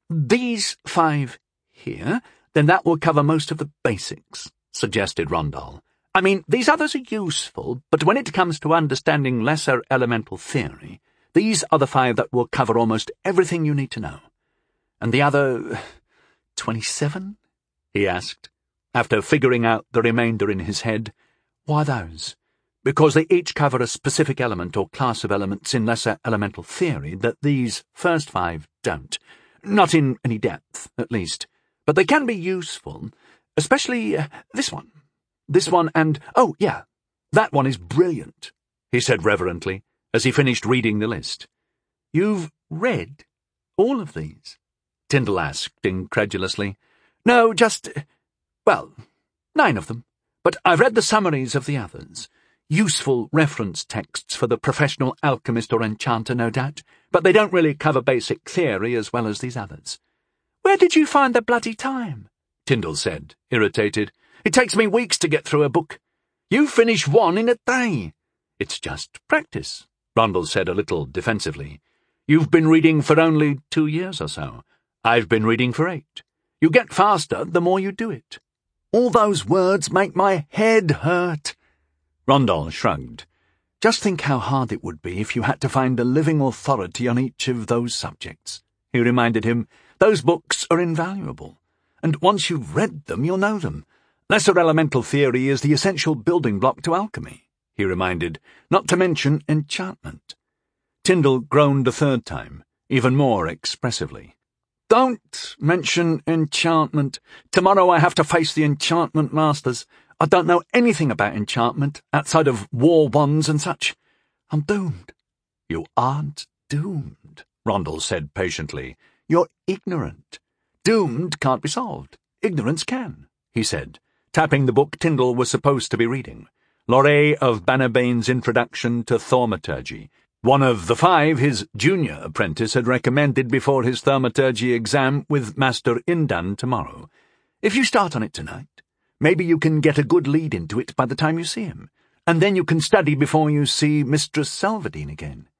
these five here, then that will cover most of the basics, suggested Rondal. I mean, these others are useful, but when it comes to understanding lesser elemental theory, these are the five that will cover almost everything you need to know. And the other twenty-seven? He asked, after figuring out the remainder in his head. Why those? Because they each cover a specific element or class of elements in lesser elemental theory that these first five don't. Not in any depth, at least. But they can be useful, especially uh, this one. This one and, oh, yeah, that one is brilliant, he said reverently, as he finished reading the list. You've read all of these? Tyndall asked incredulously. No, just, well, nine of them. But I've read the summaries of the others. Useful reference texts for the professional alchemist or enchanter, no doubt, but they don't really cover basic theory as well as these others. Where did you find the bloody time? Tyndall said, irritated. It takes me weeks to get through a book. You finish one in a day. It's just practice, Rondal said a little defensively. You've been reading for only two years or so. I've been reading for eight. You get faster the more you do it. All those words make my head hurt. Rondal shrugged. Just think how hard it would be if you had to find a living authority on each of those subjects. He reminded him, those books are invaluable, and once you've read them, you'll know them. Lesser elemental theory is the essential building block to alchemy, he reminded, not to mention enchantment. Tyndall groaned a third time, even more expressively. Don't mention enchantment. Tomorrow I have to face the enchantment masters. I don't know anything about enchantment, outside of war wands and such. I'm doomed. You aren't doomed, Rondal said patiently. You're ignorant. Doomed can't be solved. Ignorance can, he said, tapping the book Tyndall was supposed to be reading, Loré of Bannerbane's Introduction to Thaumaturgy, one of the five his junior apprentice had recommended before his thaumaturgy exam with Master Indan tomorrow. If you start on it tonight, maybe you can get a good lead into it by the time you see him, and then you can study before you see Mistress Salvadine again.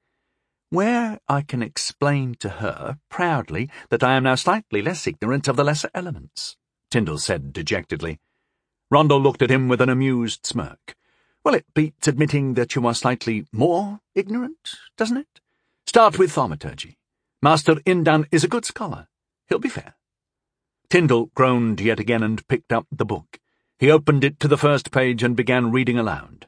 Where I can explain to her, proudly, that I am now slightly less ignorant of the lesser elements, Tyndall said dejectedly. Rondal looked at him with an amused smirk. Well, it beats admitting that you are slightly more ignorant, doesn't it? Start with thaumaturgy. Master Indan is a good scholar. He'll be fair. Tyndall groaned yet again and picked up the book. He opened it to the first page and began reading aloud.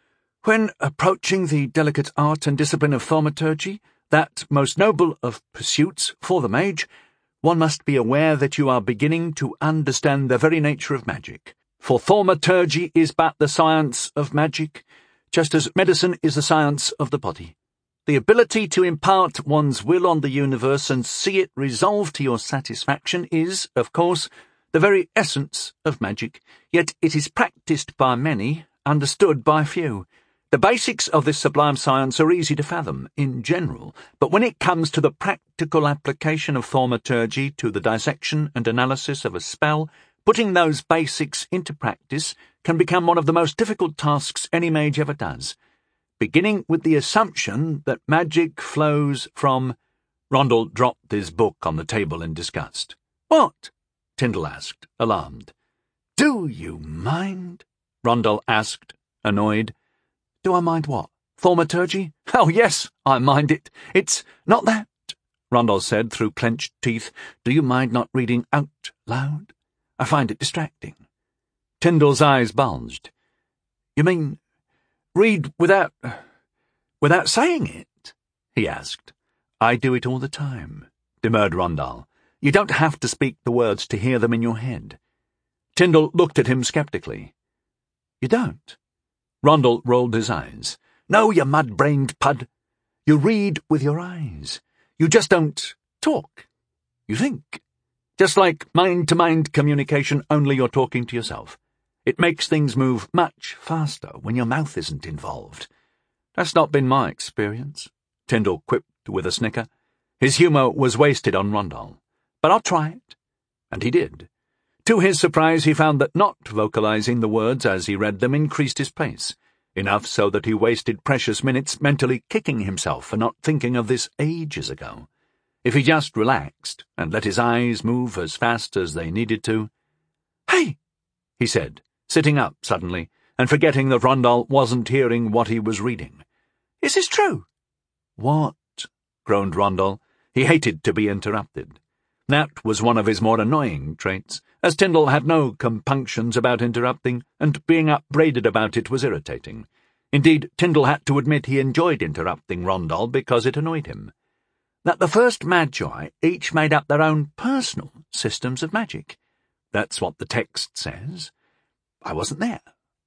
When approaching the delicate art and discipline of thaumaturgy, that most noble of pursuits for the mage, one must be aware that you are beginning to understand the very nature of magic. For thaumaturgy is but the science of magic, just as medicine is the science of the body. The ability to impart one's will on the universe and see it resolve to your satisfaction is, of course, the very essence of magic, yet it is practised by many, understood by few. The basics of this sublime science are easy to fathom, in general, but when it comes to the practical application of thaumaturgy to the dissection and analysis of a spell, putting those basics into practice can become one of the most difficult tasks any mage ever does, beginning with the assumption that magic flows from— Rondal dropped his book on the table in disgust. What? Tyndall asked, alarmed. Do you mind? Rondal asked, annoyed. Do I mind what? Thaumaturgy? Oh, yes, I mind it. It's not that, Rondal said through clenched teeth. Do you mind not reading out loud? I find it distracting. Tyndall's eyes bulged. You mean read without— without saying it? He asked. I do it all the time, demurred Rondal. You don't have to speak the words to hear them in your head. Tyndall looked at him sceptically. You don't? Rondal rolled his eyes. No, you mud-brained pud. You read with your eyes. You just don't talk. You think. Just like mind-to-mind communication, only you're talking to yourself. It makes things move much faster when your mouth isn't involved. That's not been my experience, Tyndall quipped with a snicker. His humour was wasted on Rondal. But I'll try it. And he did. To his surprise, he found that not vocalizing the words as he read them increased his pace, enough so that he wasted precious minutes mentally kicking himself for not thinking of this ages ago. If he just relaxed and let his eyes move as fast as they needed to. "Hey!" he said, sitting up suddenly and forgetting that Rondal wasn't hearing what he was reading. "Is this true?" "What?" groaned Rondal. He hated to be interrupted. That was one of his more annoying traits, as Tyndall had no compunctions about interrupting, and being upbraided about it was irritating. Indeed, Tyndall had to admit he enjoyed interrupting Rondal because it annoyed him. That the first Magi each made up their own personal systems of magic. That's what the text says. I wasn't there.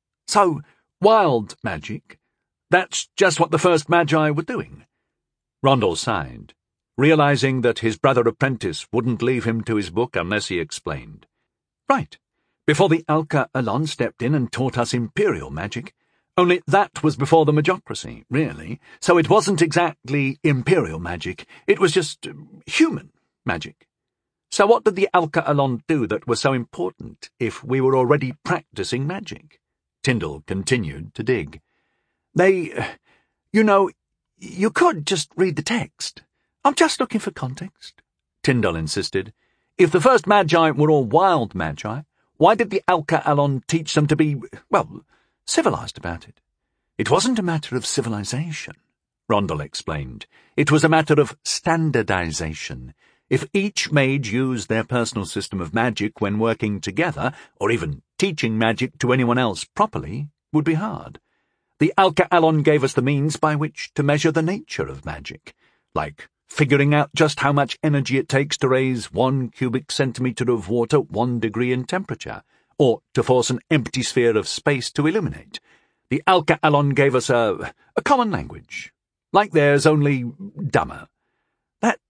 So, wild magic, that's just what the first Magi were doing. Rondal sighed, realizing that his brother apprentice wouldn't leave him to his book unless he explained. Right, before the Alka Alon stepped in and taught us imperial magic. Only that was before the Magocracy, really, so it wasn't exactly imperial magic, it was just uh, human magic. So what did the Alka Alon do that was so important if we were already practicing magic? Tyndall continued to dig. They, uh, you know, you could just read the text. I'm just looking for context, Tyndall insisted. If the first Magi were all wild Magi, why did the Alka Alon teach them to be, well, civilized about it? It wasn't a matter of civilization, Rondal explained. It was a matter of standardization. If each mage used their personal system of magic when working together, or even teaching magic to anyone else properly, would be hard. The Alka Alon gave us the means by which to measure the nature of magic, like figuring out just how much energy it takes to raise one cubic centimetre of water one degree in temperature, or to force an empty sphere of space to illuminate. The Alka Alon gave us a, a common language, like theirs, only dumber. That,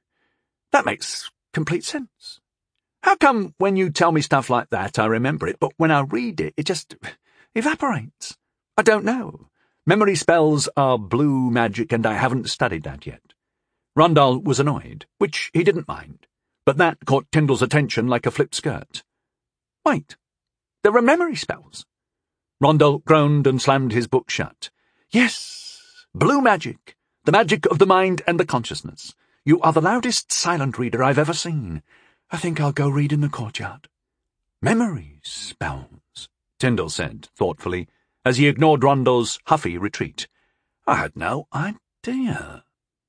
that makes complete sense. How come when you tell me stuff like that I remember it, but when I read it, it just evaporates? I don't know. Memory spells are blue magic, and I haven't studied that yet. Rondal was annoyed, which he didn't mind, but that caught Tyndall's attention like a flipped skirt. Wait, there are memory spells. Rondal groaned and slammed his book shut. Yes, blue magic, the magic of the mind and the consciousness. You are the loudest silent reader I've ever seen. I think I'll go read in the courtyard. Memory spells, Tyndall said thoughtfully, as he ignored Rondal's huffy retreat. I had no idea.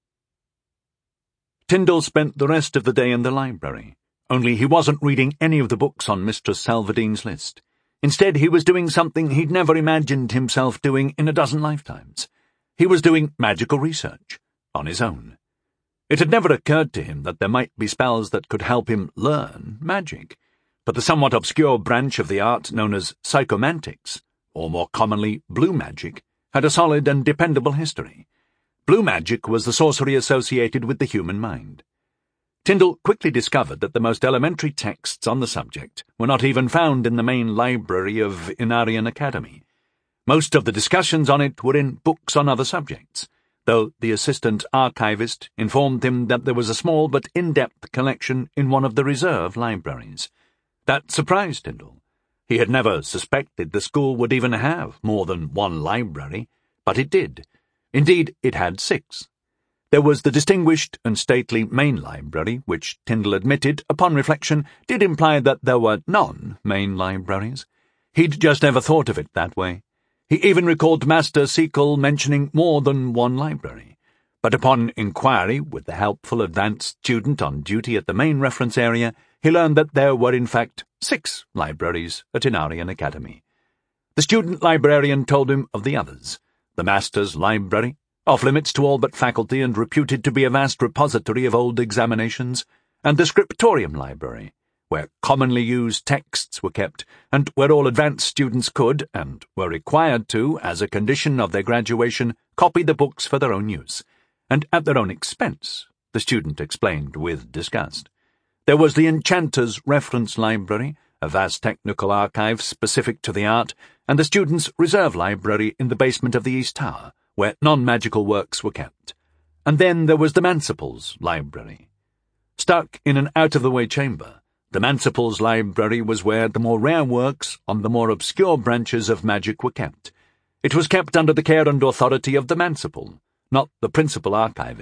Tyndall spent the rest of the day in the library, only he wasn't reading any of the books on Mistress Salvadine's list. Instead, he was doing something he'd never imagined himself doing in a dozen lifetimes. He was doing magical research, on his own. It had never occurred to him that there might be spells that could help him learn magic, but the somewhat obscure branch of the art known as psychomantics, or more commonly blue magic, had a solid and dependable history. Blue magic was the sorcery associated with the human mind. Tyndall quickly discovered that the most elementary texts on the subject were not even found in the main library of Inarian Academy. Most of the discussions on it were in books on other subjects, though the assistant archivist informed him that there was a small but in-depth collection in one of the reserve libraries. That surprised Tyndall. He had never suspected the school would even have more than one library, but it did. Indeed, it had six. There was the distinguished and stately main library, which Tyndall admitted, upon reflection, did imply that there were non-main libraries. He'd just never thought of it that way. He even recalled Master Sequel mentioning more than one library. But upon inquiry, with the helpful advanced student on duty at the main reference area, he learned that there were in fact six libraries at Inarian Academy. The student librarian told him of the others. The Master's Library, off-limits to all but faculty and reputed to be a vast repository of old examinations, and the Scriptorium Library, where commonly used texts were kept, and where all advanced students could, and were required to, as a condition of their graduation, copy the books for their own use, and at their own expense, the student explained with disgust. There was the Enchanter's Reference Library, a vast technical archive specific to the art, and the Students' Reserve Library in the basement of the East Tower, where non-magical works were kept. And then there was the Manciples Library. Stuck in an out-of-the-way chamber, the Manciples Library was where the more rare works on the more obscure branches of magic were kept. It was kept under the care and authority of the Mancipal, not the principal archivist,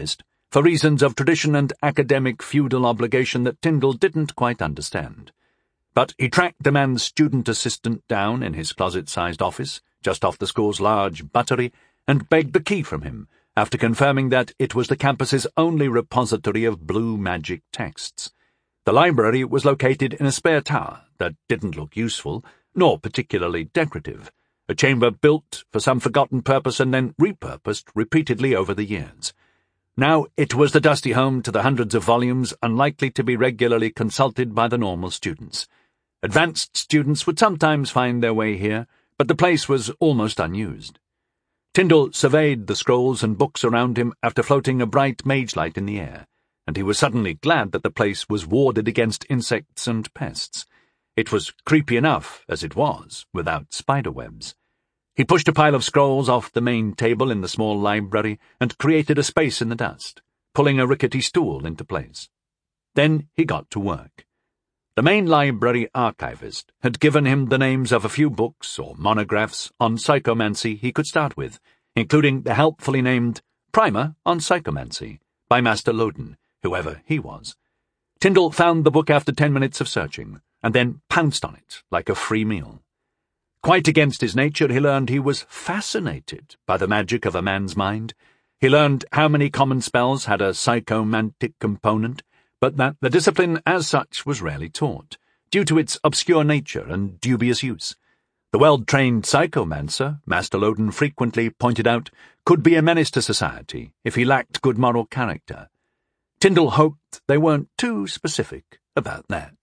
for reasons of tradition and academic feudal obligation that Tyndall didn't quite understand. But he tracked the man's student assistant down in his closet-sized office, just off the school's large buttery, and begged the key from him, after confirming that it was the campus's only repository of blue magic texts. The library was located in a spare tower that didn't look useful, nor particularly decorative, a chamber built for some forgotten purpose and then repurposed repeatedly over the years. Now it was the dusty home to the hundreds of volumes unlikely to be regularly consulted by the normal students. Advanced students would sometimes find their way here, but the place was almost unused. Tyndall surveyed the scrolls and books around him after floating a bright mage light in the air, and he was suddenly glad that the place was warded against insects and pests. It was creepy enough, as it was, without spiderwebs. He pushed a pile of scrolls off the main table in the small library and created a space in the dust, pulling a rickety stool into place. Then he got to work. The main library archivist had given him the names of a few books or monographs on psychomancy he could start with, including the helpfully named Primer on Psychomancy by Master Loden, whoever he was. Tyndall found the book after ten minutes of searching, and then pounced on it like a free meal. Quite against his nature, he learned he was fascinated by the magic of a man's mind. He learned how many common spells had a psychomantic component, but that the discipline as such was rarely taught, due to its obscure nature and dubious use. The well-trained psychomancer, Master Loden frequently pointed out, could be a menace to society if he lacked good moral character. Tyndall hoped they weren't too specific about that.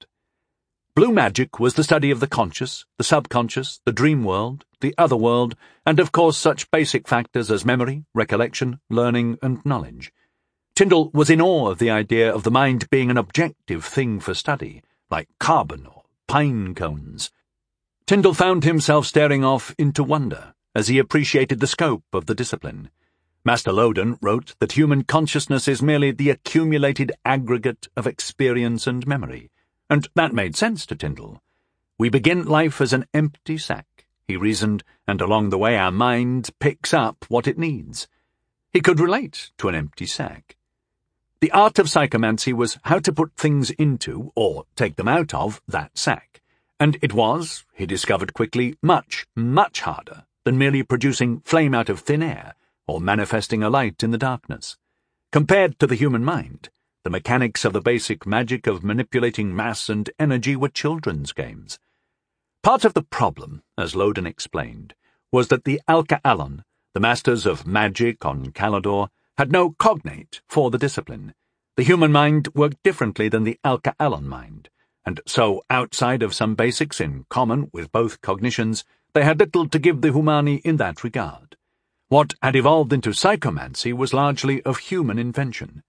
Blue magic was the study of the conscious, the subconscious, the dream world, the other world, and of course such basic factors as memory, recollection, learning, and knowledge. Tyndall was in awe of the idea of the mind being an objective thing for study, like carbon or pine cones. Tyndall found himself staring off into wonder as he appreciated the scope of the discipline. Master Loden wrote that human consciousness is merely the accumulated aggregate of experience and memory, and that made sense to Tyndall. We begin life as an empty sack, he reasoned, and along the way our mind picks up what it needs. He could relate to an empty sack. The art of psychomancy was how to put things into, or take them out of, that sack, and it was, he discovered quickly, much, much harder than merely producing flame out of thin air, or manifesting a light in the darkness. Compared to the human mind, the mechanics of the basic magic of manipulating mass and energy were children's games. Part of the problem, as Loden explained, was that the Alca-Alon, the masters of magic on Calador, had no cognate for the discipline. The human mind worked differently than the Alca-Alon mind, and so, outside of some basics in common with both cognitions, they had little to give the Humani in that regard. What had evolved into psychomancy was largely of human invention.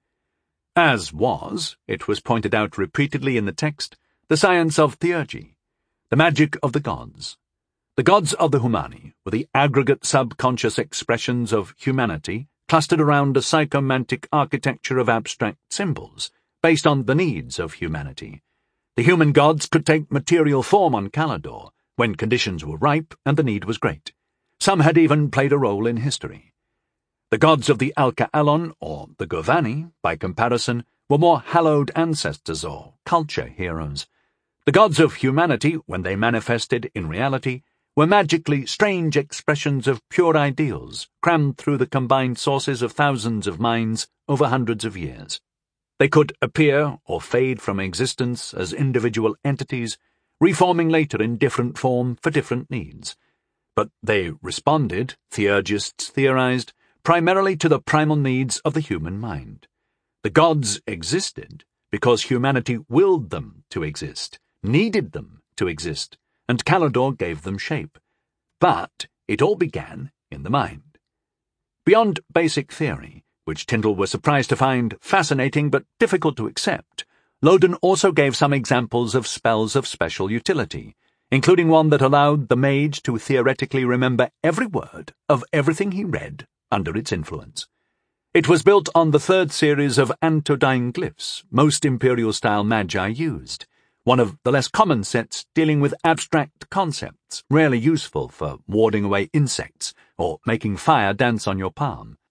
As was, it was pointed out repeatedly in the text, the science of theurgy, the magic of the gods. The gods of the Humani were the aggregate subconscious expressions of humanity clustered around a psychomantic architecture of abstract symbols, based on the needs of humanity. The human gods could take material form on Calador, when conditions were ripe and the need was great. Some had even played a role in history. The gods of the Alca-Alon, or the Govani, by comparison, were more hallowed ancestors or culture heroes. The gods of humanity, when they manifested in reality, were magically strange expressions of pure ideals, crammed through the combined sources of thousands of minds over hundreds of years. They could appear or fade from existence as individual entities, reforming later in different form for different needs. But they responded, theurgists theorized, primarily to the primal needs of the human mind. The gods existed because humanity willed them to exist, needed them to exist, and Calador gave them shape. But it all began in the mind. Beyond basic theory, which Tyndall was surprised to find fascinating but difficult to accept, Loden also gave some examples of spells of special utility, including one that allowed the mage to theoretically remember every word of everything he read under its influence. It was built on the third series of Antodyne glyphs most Imperial-style magi used, one of the less common sets dealing with abstract concepts, rarely useful for warding away insects or making fire dance on your palm.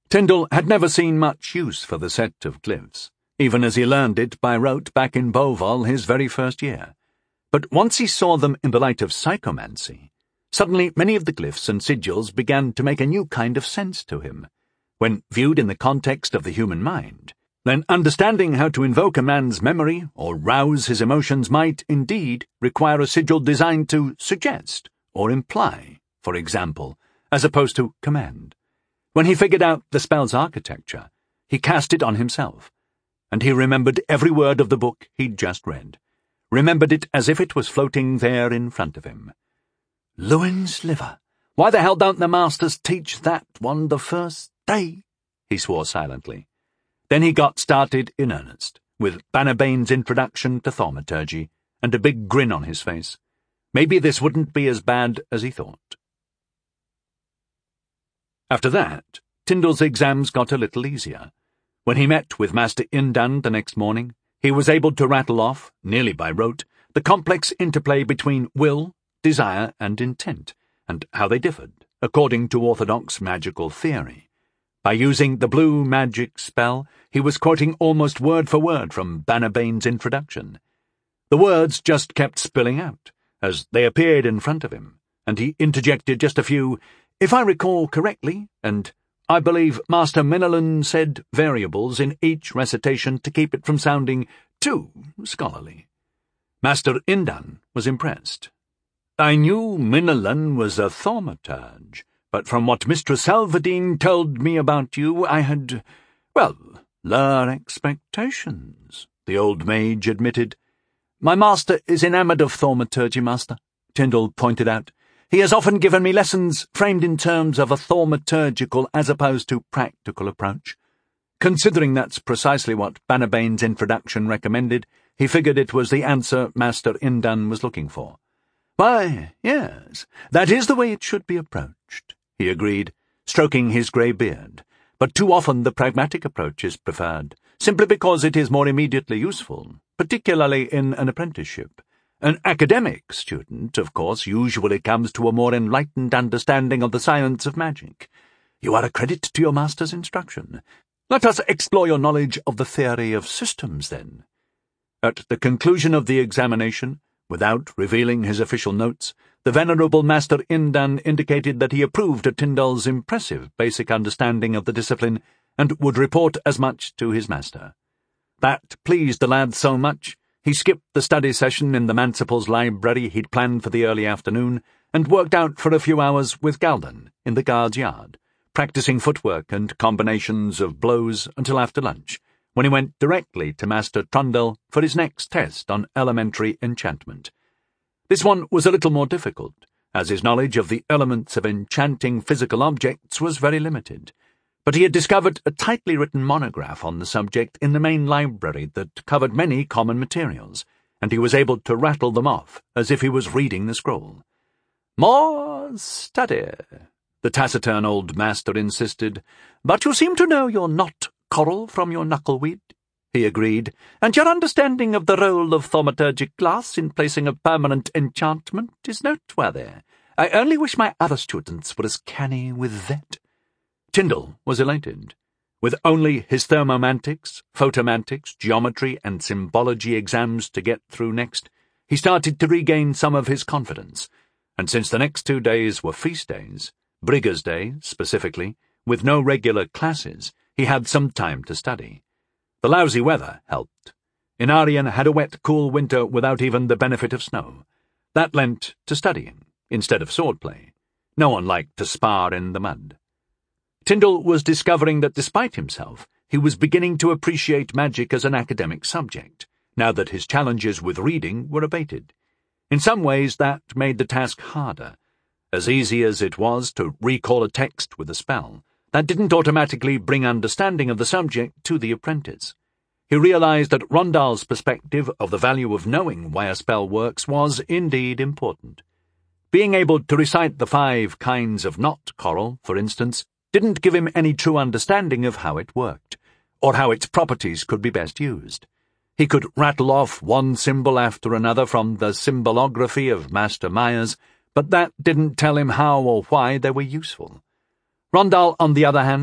Tyndall had never seen much use for the set of glyphs, even as he learned it by rote back in Beauval his very first year. But once he saw them in the light of psychomancy, suddenly many of the glyphs and sigils began to make a new kind of sense to him. When viewed in the context of the human mind, then understanding how to invoke a man's memory or rouse his emotions might, indeed, require a sigil designed to suggest or imply, for example, as opposed to command. When he figured out the spell's architecture, he cast it on himself, and he remembered every word of the book he'd just read, remembered it as if it was floating there in front of him. Lewin's liver. Why the hell don't the masters teach that one the first day? He swore silently. Then he got started in earnest, with Bannerbane's introduction to thaumaturgy, and a big grin on his face. Maybe this wouldn't be as bad as he thought. After that, Tyndall's exams got a little easier. When he met with Master Indan the next morning, he was able to rattle off, nearly by rote, the complex interplay between will, desire, and intent, and how they differed, according to orthodox magical theory. By using the blue magic spell, he was quoting almost word for word from Bannerbane's introduction. The words just kept spilling out, as they appeared in front of him, and he interjected just a few, "If I recall correctly," and "I believe Master Minalin said" variables in each recitation to keep it from sounding too scholarly. Master Indan was impressed. "I knew Minalin was a thaumaturge, but from what Mistress Salvadine told me about you, I had, well, lower expectations," the old mage admitted. "My master is enamoured of thaumaturgy, Master," Tyndall pointed out. "He has often given me lessons framed in terms of a thaumaturgical as opposed to practical approach." Considering that's precisely what Bannerbane's introduction recommended, he figured it was the answer Master Indan was looking for. "Why, yes, that is the way it should be approached," he agreed, stroking his grey beard. "But too often the pragmatic approach is preferred, simply because it is more immediately useful, particularly in an apprenticeship. An academic student, of course, usually comes to a more enlightened understanding of the science of magic. You are a credit to your master's instruction. Let us explore your knowledge of the theory of systems, then." At the conclusion of the examination, without revealing his official notes, the venerable Master Indan indicated that he approved of Tyndall's impressive basic understanding of the discipline, and would report as much to his master. That pleased the lad so much, he skipped the study session in the Manciple's library he'd planned for the early afternoon, and worked out for a few hours with Galden in the guard's yard, practicing footwork and combinations of blows until after lunch, when he went directly to Master Trundle for his next test on elementary enchantment. This one was a little more difficult, as his knowledge of the elements of enchanting physical objects was very limited, but he had discovered a tightly written monograph on the subject in the main library that covered many common materials, and he was able to rattle them off as if he was reading the scroll. "More study," the taciturn old master insisted. "But you seem to know your knot coral from your knuckleweed," he agreed, "and your understanding of the role of thaumaturgic glass in placing a permanent enchantment is noteworthy. I only wish my other students were as canny with that." Tyndall was elated. With only his thermomantics, photomantics, geometry, and symbology exams to get through next, he started to regain some of his confidence, and since the next two days were feast days, Brigger's Day, specifically, with no regular classes, he had some time to study. The lousy weather helped. Inarian had a wet, cool winter without even the benefit of snow. That lent to studying, instead of swordplay. No one liked to spar in the mud. Tyndall was discovering that despite himself, he was beginning to appreciate magic as an academic subject, now that his challenges with reading were abated. In some ways that made the task harder. As easy as it was to recall a text with a spell, that didn't automatically bring understanding of the subject to the apprentice. He realized that Rondal's perspective of the value of knowing why a spell works was indeed important. Being able to recite the five kinds of knot coral, for instance, didn't give him any true understanding of how it worked, or how its properties could be best used. He could rattle off one symbol after another from the symbolography of Master Myers, but that didn't tell him how or why they were useful. Rondal, on the other hand,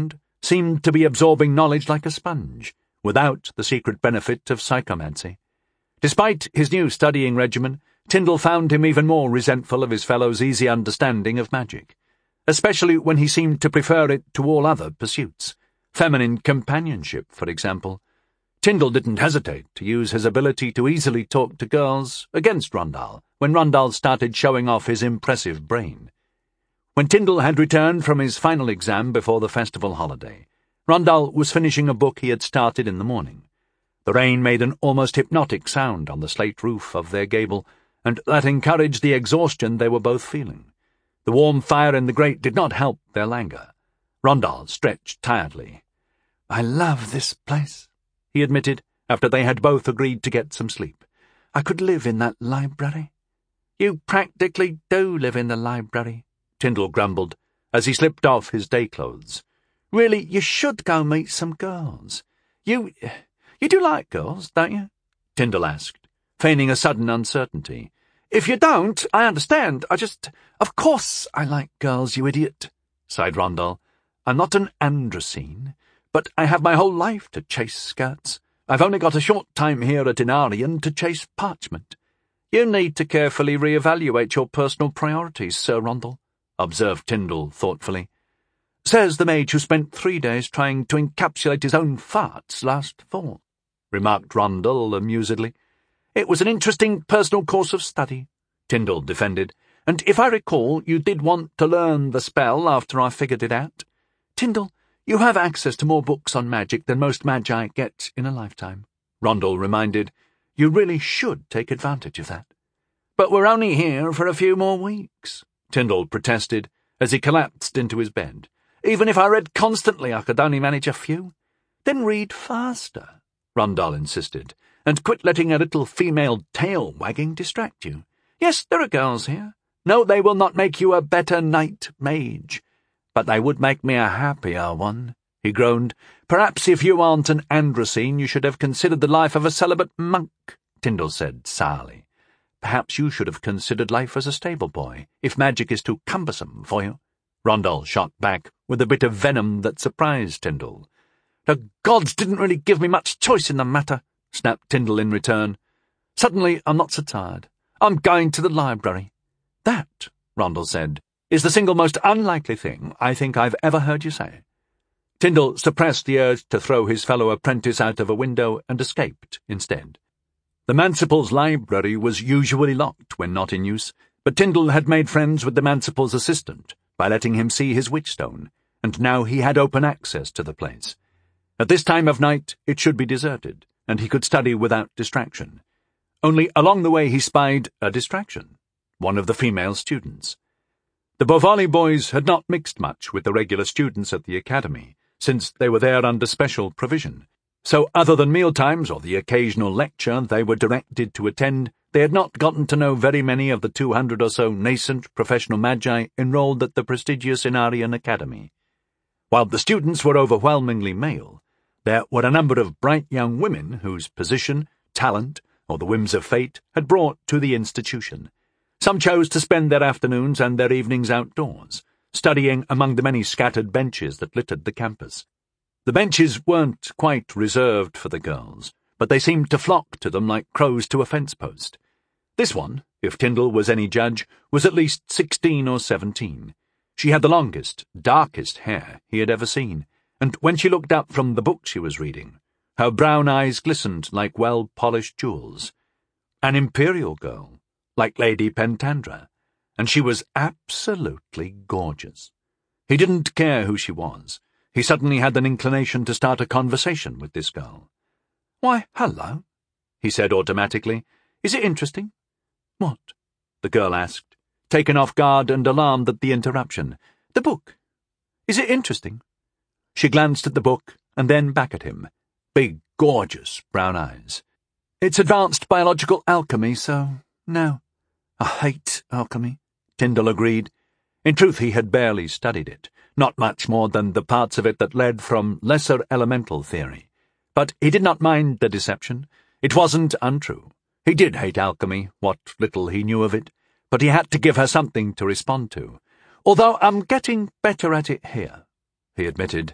seemed to be absorbing knowledge like a sponge, without the secret benefit of psychomancy. Despite his new studying regimen, Tyndall found him even more resentful of his fellow's easy understanding of magic, especially when he seemed to prefer it to all other pursuits. Feminine companionship, for example. Tyndall didn't hesitate to use his ability to easily talk to girls against Rondal when Rondal started showing off his impressive brain. When Tyndall had returned from his final exam before the festival holiday, Rondal was finishing a book he had started in the morning. The rain made an almost hypnotic sound on the slate roof of their gable, and that encouraged the exhaustion they were both feeling. The warm fire in the grate did not help their languor. Rondal stretched tiredly. "I love this place," he admitted, after they had both agreed to get some sleep. "I could live in that library." "You practically do live in the library," Tyndall grumbled, as he slipped off his day clothes. "Really, you should go meet some girls. You... you do like girls, don't you?" Tyndall asked, feigning a sudden uncertainty. "If you don't, I understand. I just... Of course I like girls, you idiot," sighed Rondal. "I'm not an androgyne, but I have my whole life to chase skirts. I've only got a short time here at Inarian to chase parchment." "You need to carefully re-evaluate your personal priorities, Sir Rondal," observed Tyndall thoughtfully. "Says the mage who spent three days trying to encapsulate his own farts last fall," remarked Rondal amusedly. "It was an interesting personal course of study," Tyndall defended, "and if I recall, you did want to learn the spell after I figured it out. Tyndall, you have access to more books on magic than most magi get in a lifetime," Rondal reminded. "You really should take advantage of that." "But we're only here for a few more weeks," Tyndall protested, as he collapsed into his bed. "Even if I read constantly, I could only manage a few." "Then read faster," Rondal insisted, "and quit letting a little female tail-wagging distract you. Yes, there are girls here. No, they will not make you a better night mage. But they would make me a happier one," he groaned. "Perhaps if you aren't an androgyne, you should have considered the life of a celibate monk," Tyndall said sourly. "Perhaps you should have considered life as a stable boy, if magic is too cumbersome for you," Rondal shot back, with a bit of venom that surprised Tyndall. "The gods didn't really give me much choice in the matter," snapped Tyndall in return. "Suddenly I'm not so tired. I'm going to the library." "That," Rondal said, "is the single most unlikely thing I think I've ever heard you say." Tyndall suppressed the urge to throw his fellow apprentice out of a window and escaped instead. The Manciple's library was usually locked when not in use, but Tyndall had made friends with the Manciple's assistant by letting him see his witchstone, and now he had open access to the place. At this time of night it should be deserted, and he could study without distraction. Only along the way he spied a distraction, one of the female students. The Bovali boys had not mixed much with the regular students at the academy, since they were there under special provision. So other than mealtimes or the occasional lecture they were directed to attend, they had not gotten to know very many of the two hundred or so nascent professional magi enrolled at the prestigious Inarian Academy. While the students were overwhelmingly male, there were a number of bright young women whose position, talent, or the whims of fate had brought to the institution. Some chose to spend their afternoons and their evenings outdoors, studying among the many scattered benches that littered the campus. The benches weren't quite reserved for the girls, but they seemed to flock to them like crows to a fence post. This one, if Tyndall was any judge, was at least sixteen or seventeen. She had the longest, darkest hair he had ever seen, and when she looked up from the book she was reading, her brown eyes glistened like well-polished jewels. An imperial girl, like Lady Pentandra, and she was absolutely gorgeous. He didn't care who she was. He suddenly had an inclination to start a conversation with this girl. "Why, hello," he said automatically. "Is it interesting?" "What?" the girl asked, taken off guard and alarmed at the interruption. "The book. Is it interesting?" She glanced at the book and then back at him. Big, gorgeous brown eyes. "It's advanced biological alchemy, so no." "I hate alchemy," Tyndall agreed. In truth, he had barely studied it, not much more than the parts of it that led from lesser elemental theory. But he did not mind the deception. It wasn't untrue. He did hate alchemy, what little he knew of it, but he had to give her something to respond to. "Although I'm getting better at it here," he admitted.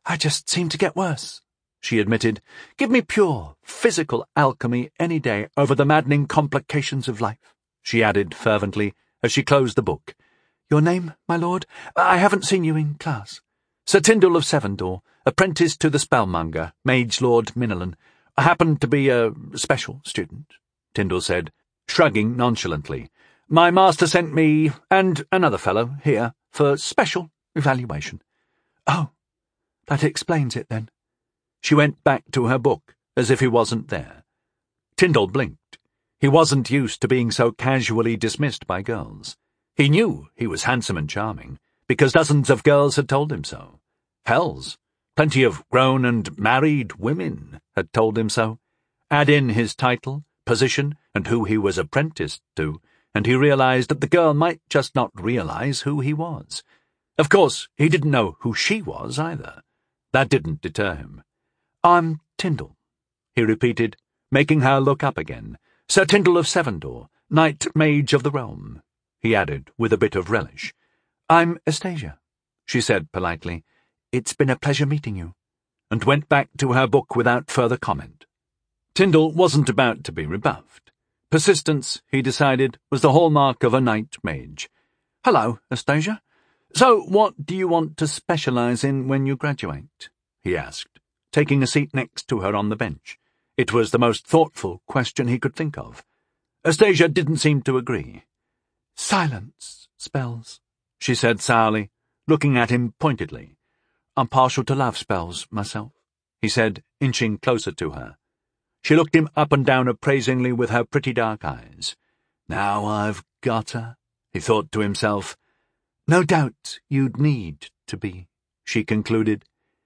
I just seem to get worse, she admitted. Give me pure, physical alchemy any day over the maddening complications of life, she added fervently as she closed the book. Your name, my lord? I haven't seen you in class. Sir Tyndall of Sevendor, apprentice to the spellmonger, Mage Lord Minellan. I happen to be a special student, Tyndall said, shrugging nonchalantly. My master sent me, and another fellow, here, for special evaluation. Oh, that explains it, then. She went back to her book, as if he wasn't there. Tyndall blinked. He wasn't used to being so casually dismissed by girls. He knew he was handsome and charming, because dozens of girls had told him so. Hells, plenty of grown and married women had told him so. Add in his title, position, and who he was apprenticed to, and he realized that the girl might just not realize who he was. Of course, he didn't know who she was, either. That didn't deter him. I'm Tyndall, he repeated, making her look up again. Sir Tyndall of Sevendor, Knight Mage of the Realm, he added with a bit of relish. I'm Astasia, she said politely. It's been a pleasure meeting you, and went back to her book without further comment. Tyndall wasn't about to be rebuffed. Persistence, he decided, was the hallmark of a knight mage. Hello, Astasia. So what do you want to specialize in when you graduate? He asked, taking a seat next to her on the bench. It was the most thoughtful question he could think of. Astasia didn't seem to agree. Silence spells, she said sourly, looking at him pointedly. I'm partial to love spells, myself, he said, inching closer to her. She looked him up and down appraisingly with her pretty dark eyes. Now I've got her, he thought to himself. No doubt you'd need to be, she concluded.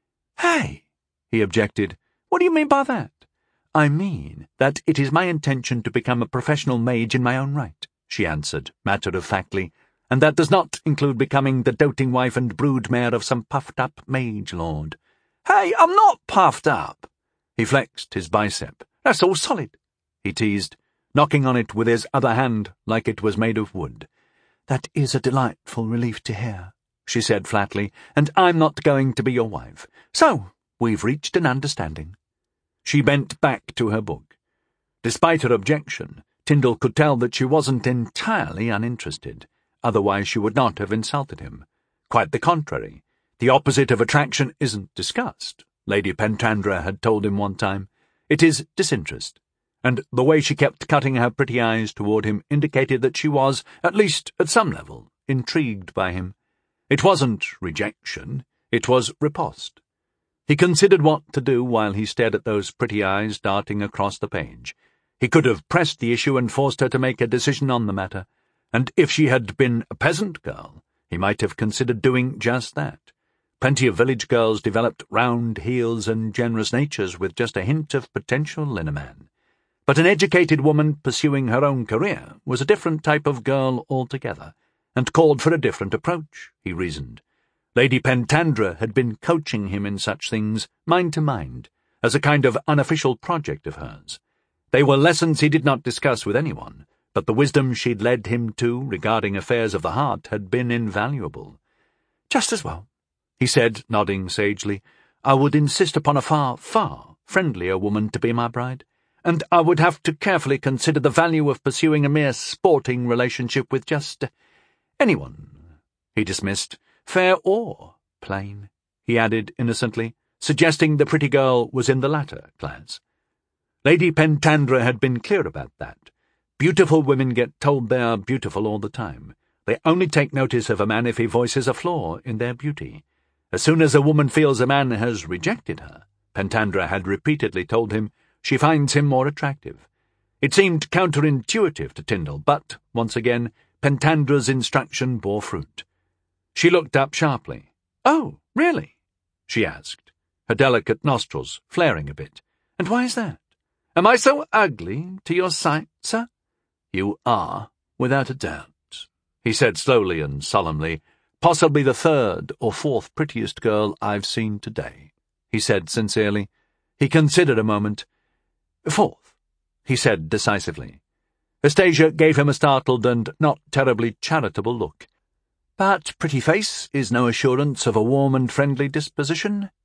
Hey, he objected. What do you mean by that? I mean that it is my intention to become a professional mage in my own right, she answered, matter-of-factly, and that does not include becoming the doting wife and broodmare of some puffed-up mage lord. Hey, I'm not puffed up. He flexed his bicep. That's all solid, he teased, knocking on it with his other hand like it was made of wood. That is a delightful relief to hear, she said flatly, and I'm not going to be your wife. So, we've reached an understanding. She bent back to her book. Despite her objection, Tyndall could tell that she wasn't entirely uninterested. Otherwise she would not have insulted him. Quite the contrary. The opposite of attraction isn't disgust, Lady Pentandra had told him one time. It is disinterest. And the way she kept cutting her pretty eyes toward him indicated that she was, at least at some level, intrigued by him. It wasn't rejection, it was riposte. He considered what to do while he stared at those pretty eyes darting across the page. He could have pressed the issue and forced her to make a decision on the matter, and if she had been a peasant girl, he might have considered doing just that. Plenty of village girls developed round heels and generous natures with just a hint of potential in a man. But an educated woman pursuing her own career was a different type of girl altogether, and called for a different approach, he reasoned. Lady Pentandra had been coaching him in such things, mind to mind, as a kind of unofficial project of hers. They were lessons he did not discuss with anyone, but the wisdom she'd led him to regarding affairs of the heart had been invaluable. Just as well, he said, nodding sagely. I would insist upon a far, far friendlier woman to be my bride, and I would have to carefully consider the value of pursuing a mere sporting relationship with just anyone, he dismissed, fair or plain, he added innocently, suggesting the pretty girl was in the latter class. Lady Pentandra had been clear about that. Beautiful women get told they are beautiful all the time. They only take notice of a man if he voices a flaw in their beauty. As soon as a woman feels a man has rejected her, Pentandra had repeatedly told him, she finds him more attractive. It seemed counterintuitive to Tyndall, but, once again, Pentandra's instruction bore fruit. She looked up sharply. Oh, really? She asked, her delicate nostrils flaring a bit. And why is that? Am I so ugly to your sight, sir? You are, without a doubt, he said slowly and solemnly. Possibly the third or fourth prettiest girl I've seen today, he said sincerely. He considered a moment. Fourth, he said decisively. Astasia gave him a startled and not terribly charitable look. But pretty face is no assurance of a warm and friendly disposition,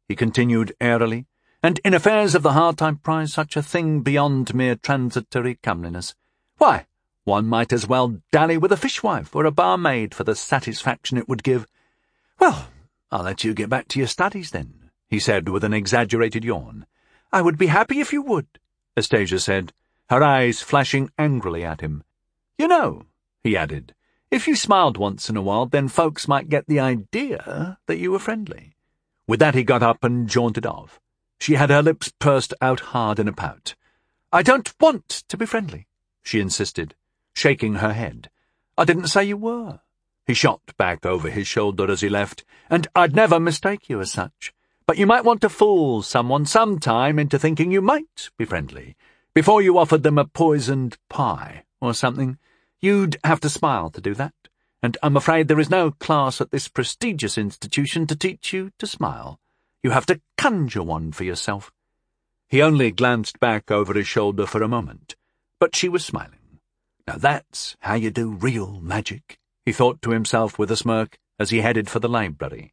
he continued airily, and in affairs of the heart I prize such a thing beyond mere transitory comeliness. Why, one might as well dally with a fishwife or a barmaid for the satisfaction it would give. Well, I'll let you get back to your studies, then, he said with an exaggerated yawn. I would be happy if you would, Astasia said, her eyes flashing angrily at him. You know, he added, if you smiled once in a while, then folks might get the idea that you were friendly. With that he got up and jaunted off. She had her lips pursed out hard in a pout. I don't want to be friendly, she insisted, shaking her head. I didn't say you were. He shot back over his shoulder as he left, and I'd never mistake you as such. But you might want to fool someone sometime into thinking you might be friendly, before you offered them a poisoned pie or something. You'd have to smile to do that, and I'm afraid there is no class at this prestigious institution to teach you to smile. You have to conjure one for yourself. He only glanced back over his shoulder for a moment, but she was smiling. Now that's how you do real magic, he thought to himself with a smirk as he headed for the library.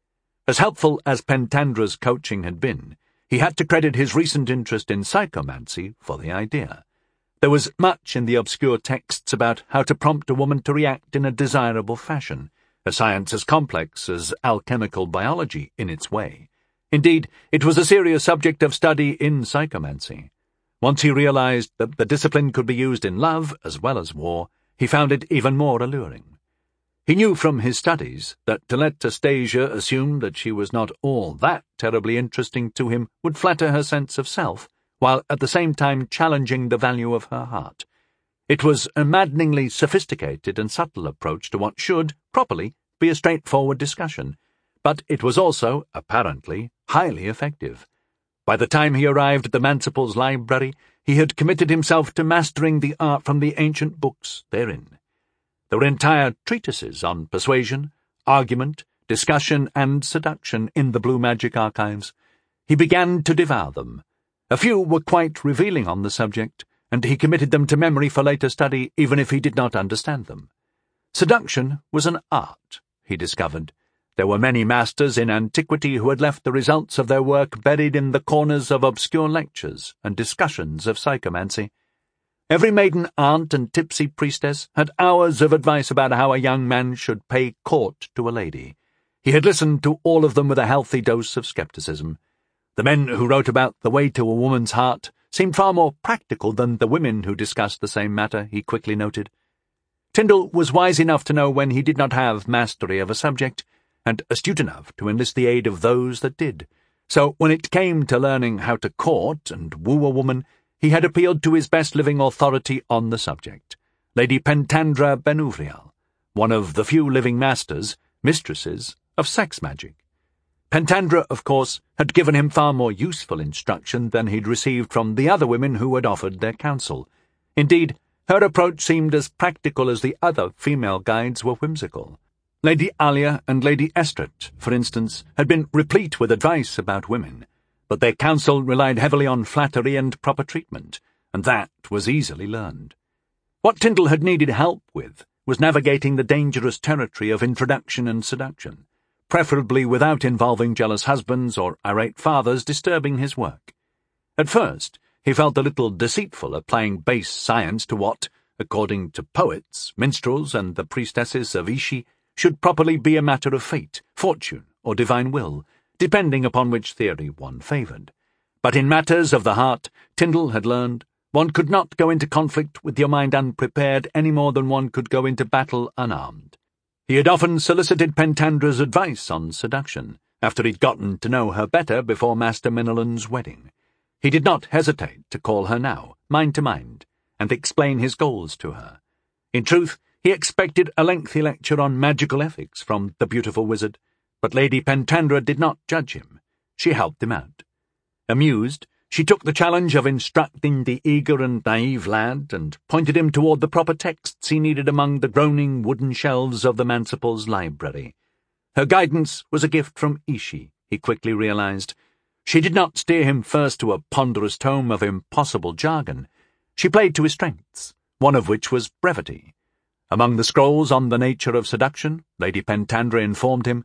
As helpful as Pentandra's coaching had been, he had to credit his recent interest in psychomancy for the idea. There was much in the obscure texts about how to prompt a woman to react in a desirable fashion, a science as complex as alchemical biology in its way. Indeed, it was a serious subject of study in psychomancy. Once he realized that the discipline could be used in love as well as war, he found it even more alluring. He knew from his studies that to let Astasia assume that she was not all that terribly interesting to him would flatter her sense of self, while at the same time challenging the value of her heart. It was a maddeningly sophisticated and subtle approach to what should, properly, be a straightforward discussion, but it was also, apparently, highly effective. By the time he arrived at the Manciple's library, he had committed himself to mastering the art from the ancient books therein. There were entire treatises on persuasion, argument, discussion, and seduction in the Blue Magic archives. He began to devour them. A few were quite revealing on the subject, and he committed them to memory for later study even if he did not understand them. Seduction was an art, he discovered. There were many masters in antiquity who had left the results of their work buried in the corners of obscure lectures and discussions of psychomancy. Every maiden aunt and tipsy priestess had hours of advice about how a young man should pay court to a lady. He had listened to all of them with a healthy dose of skepticism. The men who wrote about the way to a woman's heart seemed far more practical than the women who discussed the same matter, he quickly noted. Tyndall was wise enough to know when he did not have mastery of a subject, and astute enough to enlist the aid of those that did. So when it came to learning how to court and woo a woman, he had appealed to his best living authority on the subject, Lady Pentandra Benuvrial, one of the few living masters, mistresses, of sex magic. Pentandra, of course, had given him far more useful instruction than he'd received from the other women who had offered their counsel. Indeed, her approach seemed as practical as the other female guides were whimsical. Lady Alia and Lady Estret, for instance, had been replete with advice about women, but their counsel relied heavily on flattery and proper treatment, and that was easily learned. What Tyndall had needed help with was navigating the dangerous territory of introduction and seduction, preferably without involving jealous husbands or irate fathers disturbing his work. At first, he felt a little deceitful applying base science to what, according to poets, minstrels, and the priestesses of Ishi, should properly be a matter of fate, fortune, or divine will, depending upon which theory one favoured. But in matters of the heart, Tyndall had learned, one could not go into conflict with your mind unprepared any more than one could go into battle unarmed. He had often solicited Pentandra's advice on seduction, after he'd gotten to know her better before Master Minolan's wedding. He did not hesitate to call her now, mind to mind, and explain his goals to her. In truth, he expected a lengthy lecture on magical ethics from the beautiful wizard, but Lady Pentandra did not judge him. She helped him out. Amused, she took the challenge of instructing the eager and naive lad and pointed him toward the proper texts he needed among the groaning wooden shelves of the Manciple's library. Her guidance was a gift from Ishi, he quickly realized. She did not steer him first to a ponderous tome of impossible jargon. She played to his strengths, one of which was brevity. Among the scrolls on the nature of seduction, Lady Pentandra informed him,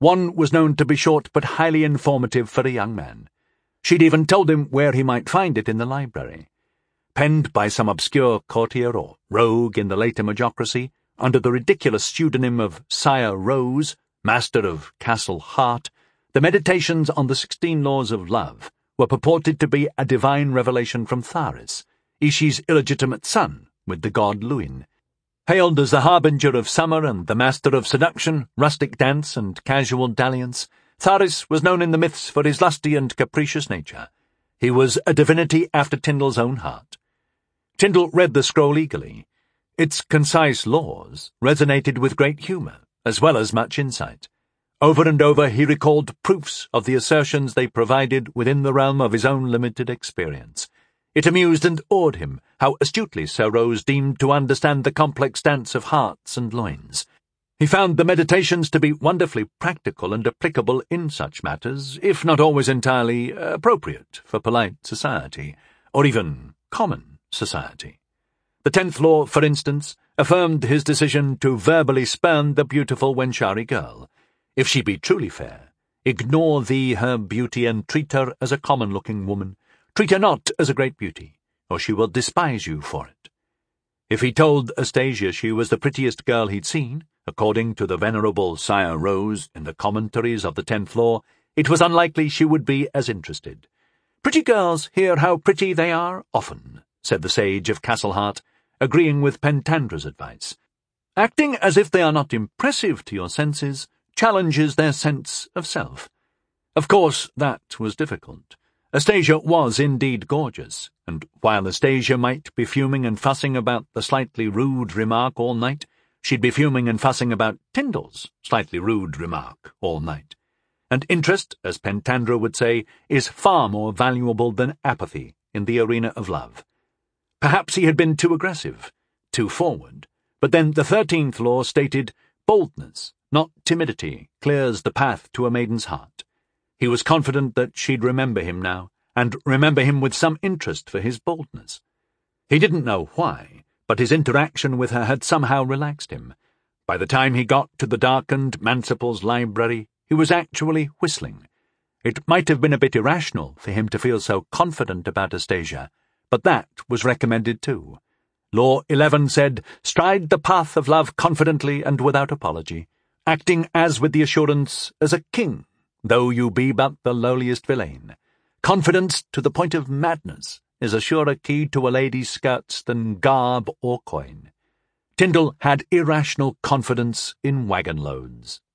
One was known to be short but highly informative for a young man. She'd even told him where he might find it in the library. Penned by some obscure courtier or rogue in the later Magocracy, under the ridiculous pseudonym of Sire Rose, Master of Castle Hart, the Meditations on the Sixteen Laws of Love were purported to be a divine revelation from Tharis, Ishi's illegitimate son with the god Luin. Hailed as the harbinger of summer and the master of seduction, rustic dance, and casual dalliance, Tharis was known in the myths for his lusty and capricious nature. He was a divinity after Tyndall's own heart. Tyndall read the scroll eagerly. Its concise laws resonated with great humour, as well as much insight. Over and over he recalled proofs of the assertions they provided within the realm of his own limited experience. It amused and awed him how astutely Sir Rose deemed to understand the complex dance of hearts and loins. He found the Meditations to be wonderfully practical and applicable in such matters, if not always entirely appropriate for polite society, or even common society. The tenth law, for instance, affirmed his decision to verbally spurn the beautiful Wenchari girl. If she be truly fair, ignore thee her beauty and treat her as a common-looking woman. Treat her not as a great beauty, or she will despise you for it. If he told Astasia she was the prettiest girl he'd seen, according to the venerable Sire Rose in the commentaries of the tenth law, it was unlikely she would be as interested. Pretty girls hear how pretty they are often, said the sage of Castlehart, agreeing with Pentandra's advice. Acting as if they are not impressive to your senses challenges their sense of self. Of course, that was difficult. Astasia was indeed gorgeous, and while Astasia might be fuming and fussing about the slightly rude remark all night, she'd be fuming and fussing about Tyndall's slightly rude remark all night. And interest, as Pentandra would say, is far more valuable than apathy in the arena of love. Perhaps he had been too aggressive, too forward, but then the thirteenth law stated, boldness, not timidity, clears the path to a maiden's heart. He was confident that she'd remember him now, and remember him with some interest for his boldness. He didn't know why, but his interaction with her had somehow relaxed him. By the time he got to the darkened Mansiple's library, he was actually whistling. It might have been a bit irrational for him to feel so confident about Astasia, but that was recommended too. Law eleven said, stride the path of love confidently and without apology, acting as with the assurance as a king, though you be but the lowliest villain. Confidence to the point of madness is a surer key to a lady's skirts than garb or coin. Tyndall had irrational confidence in wagon loads.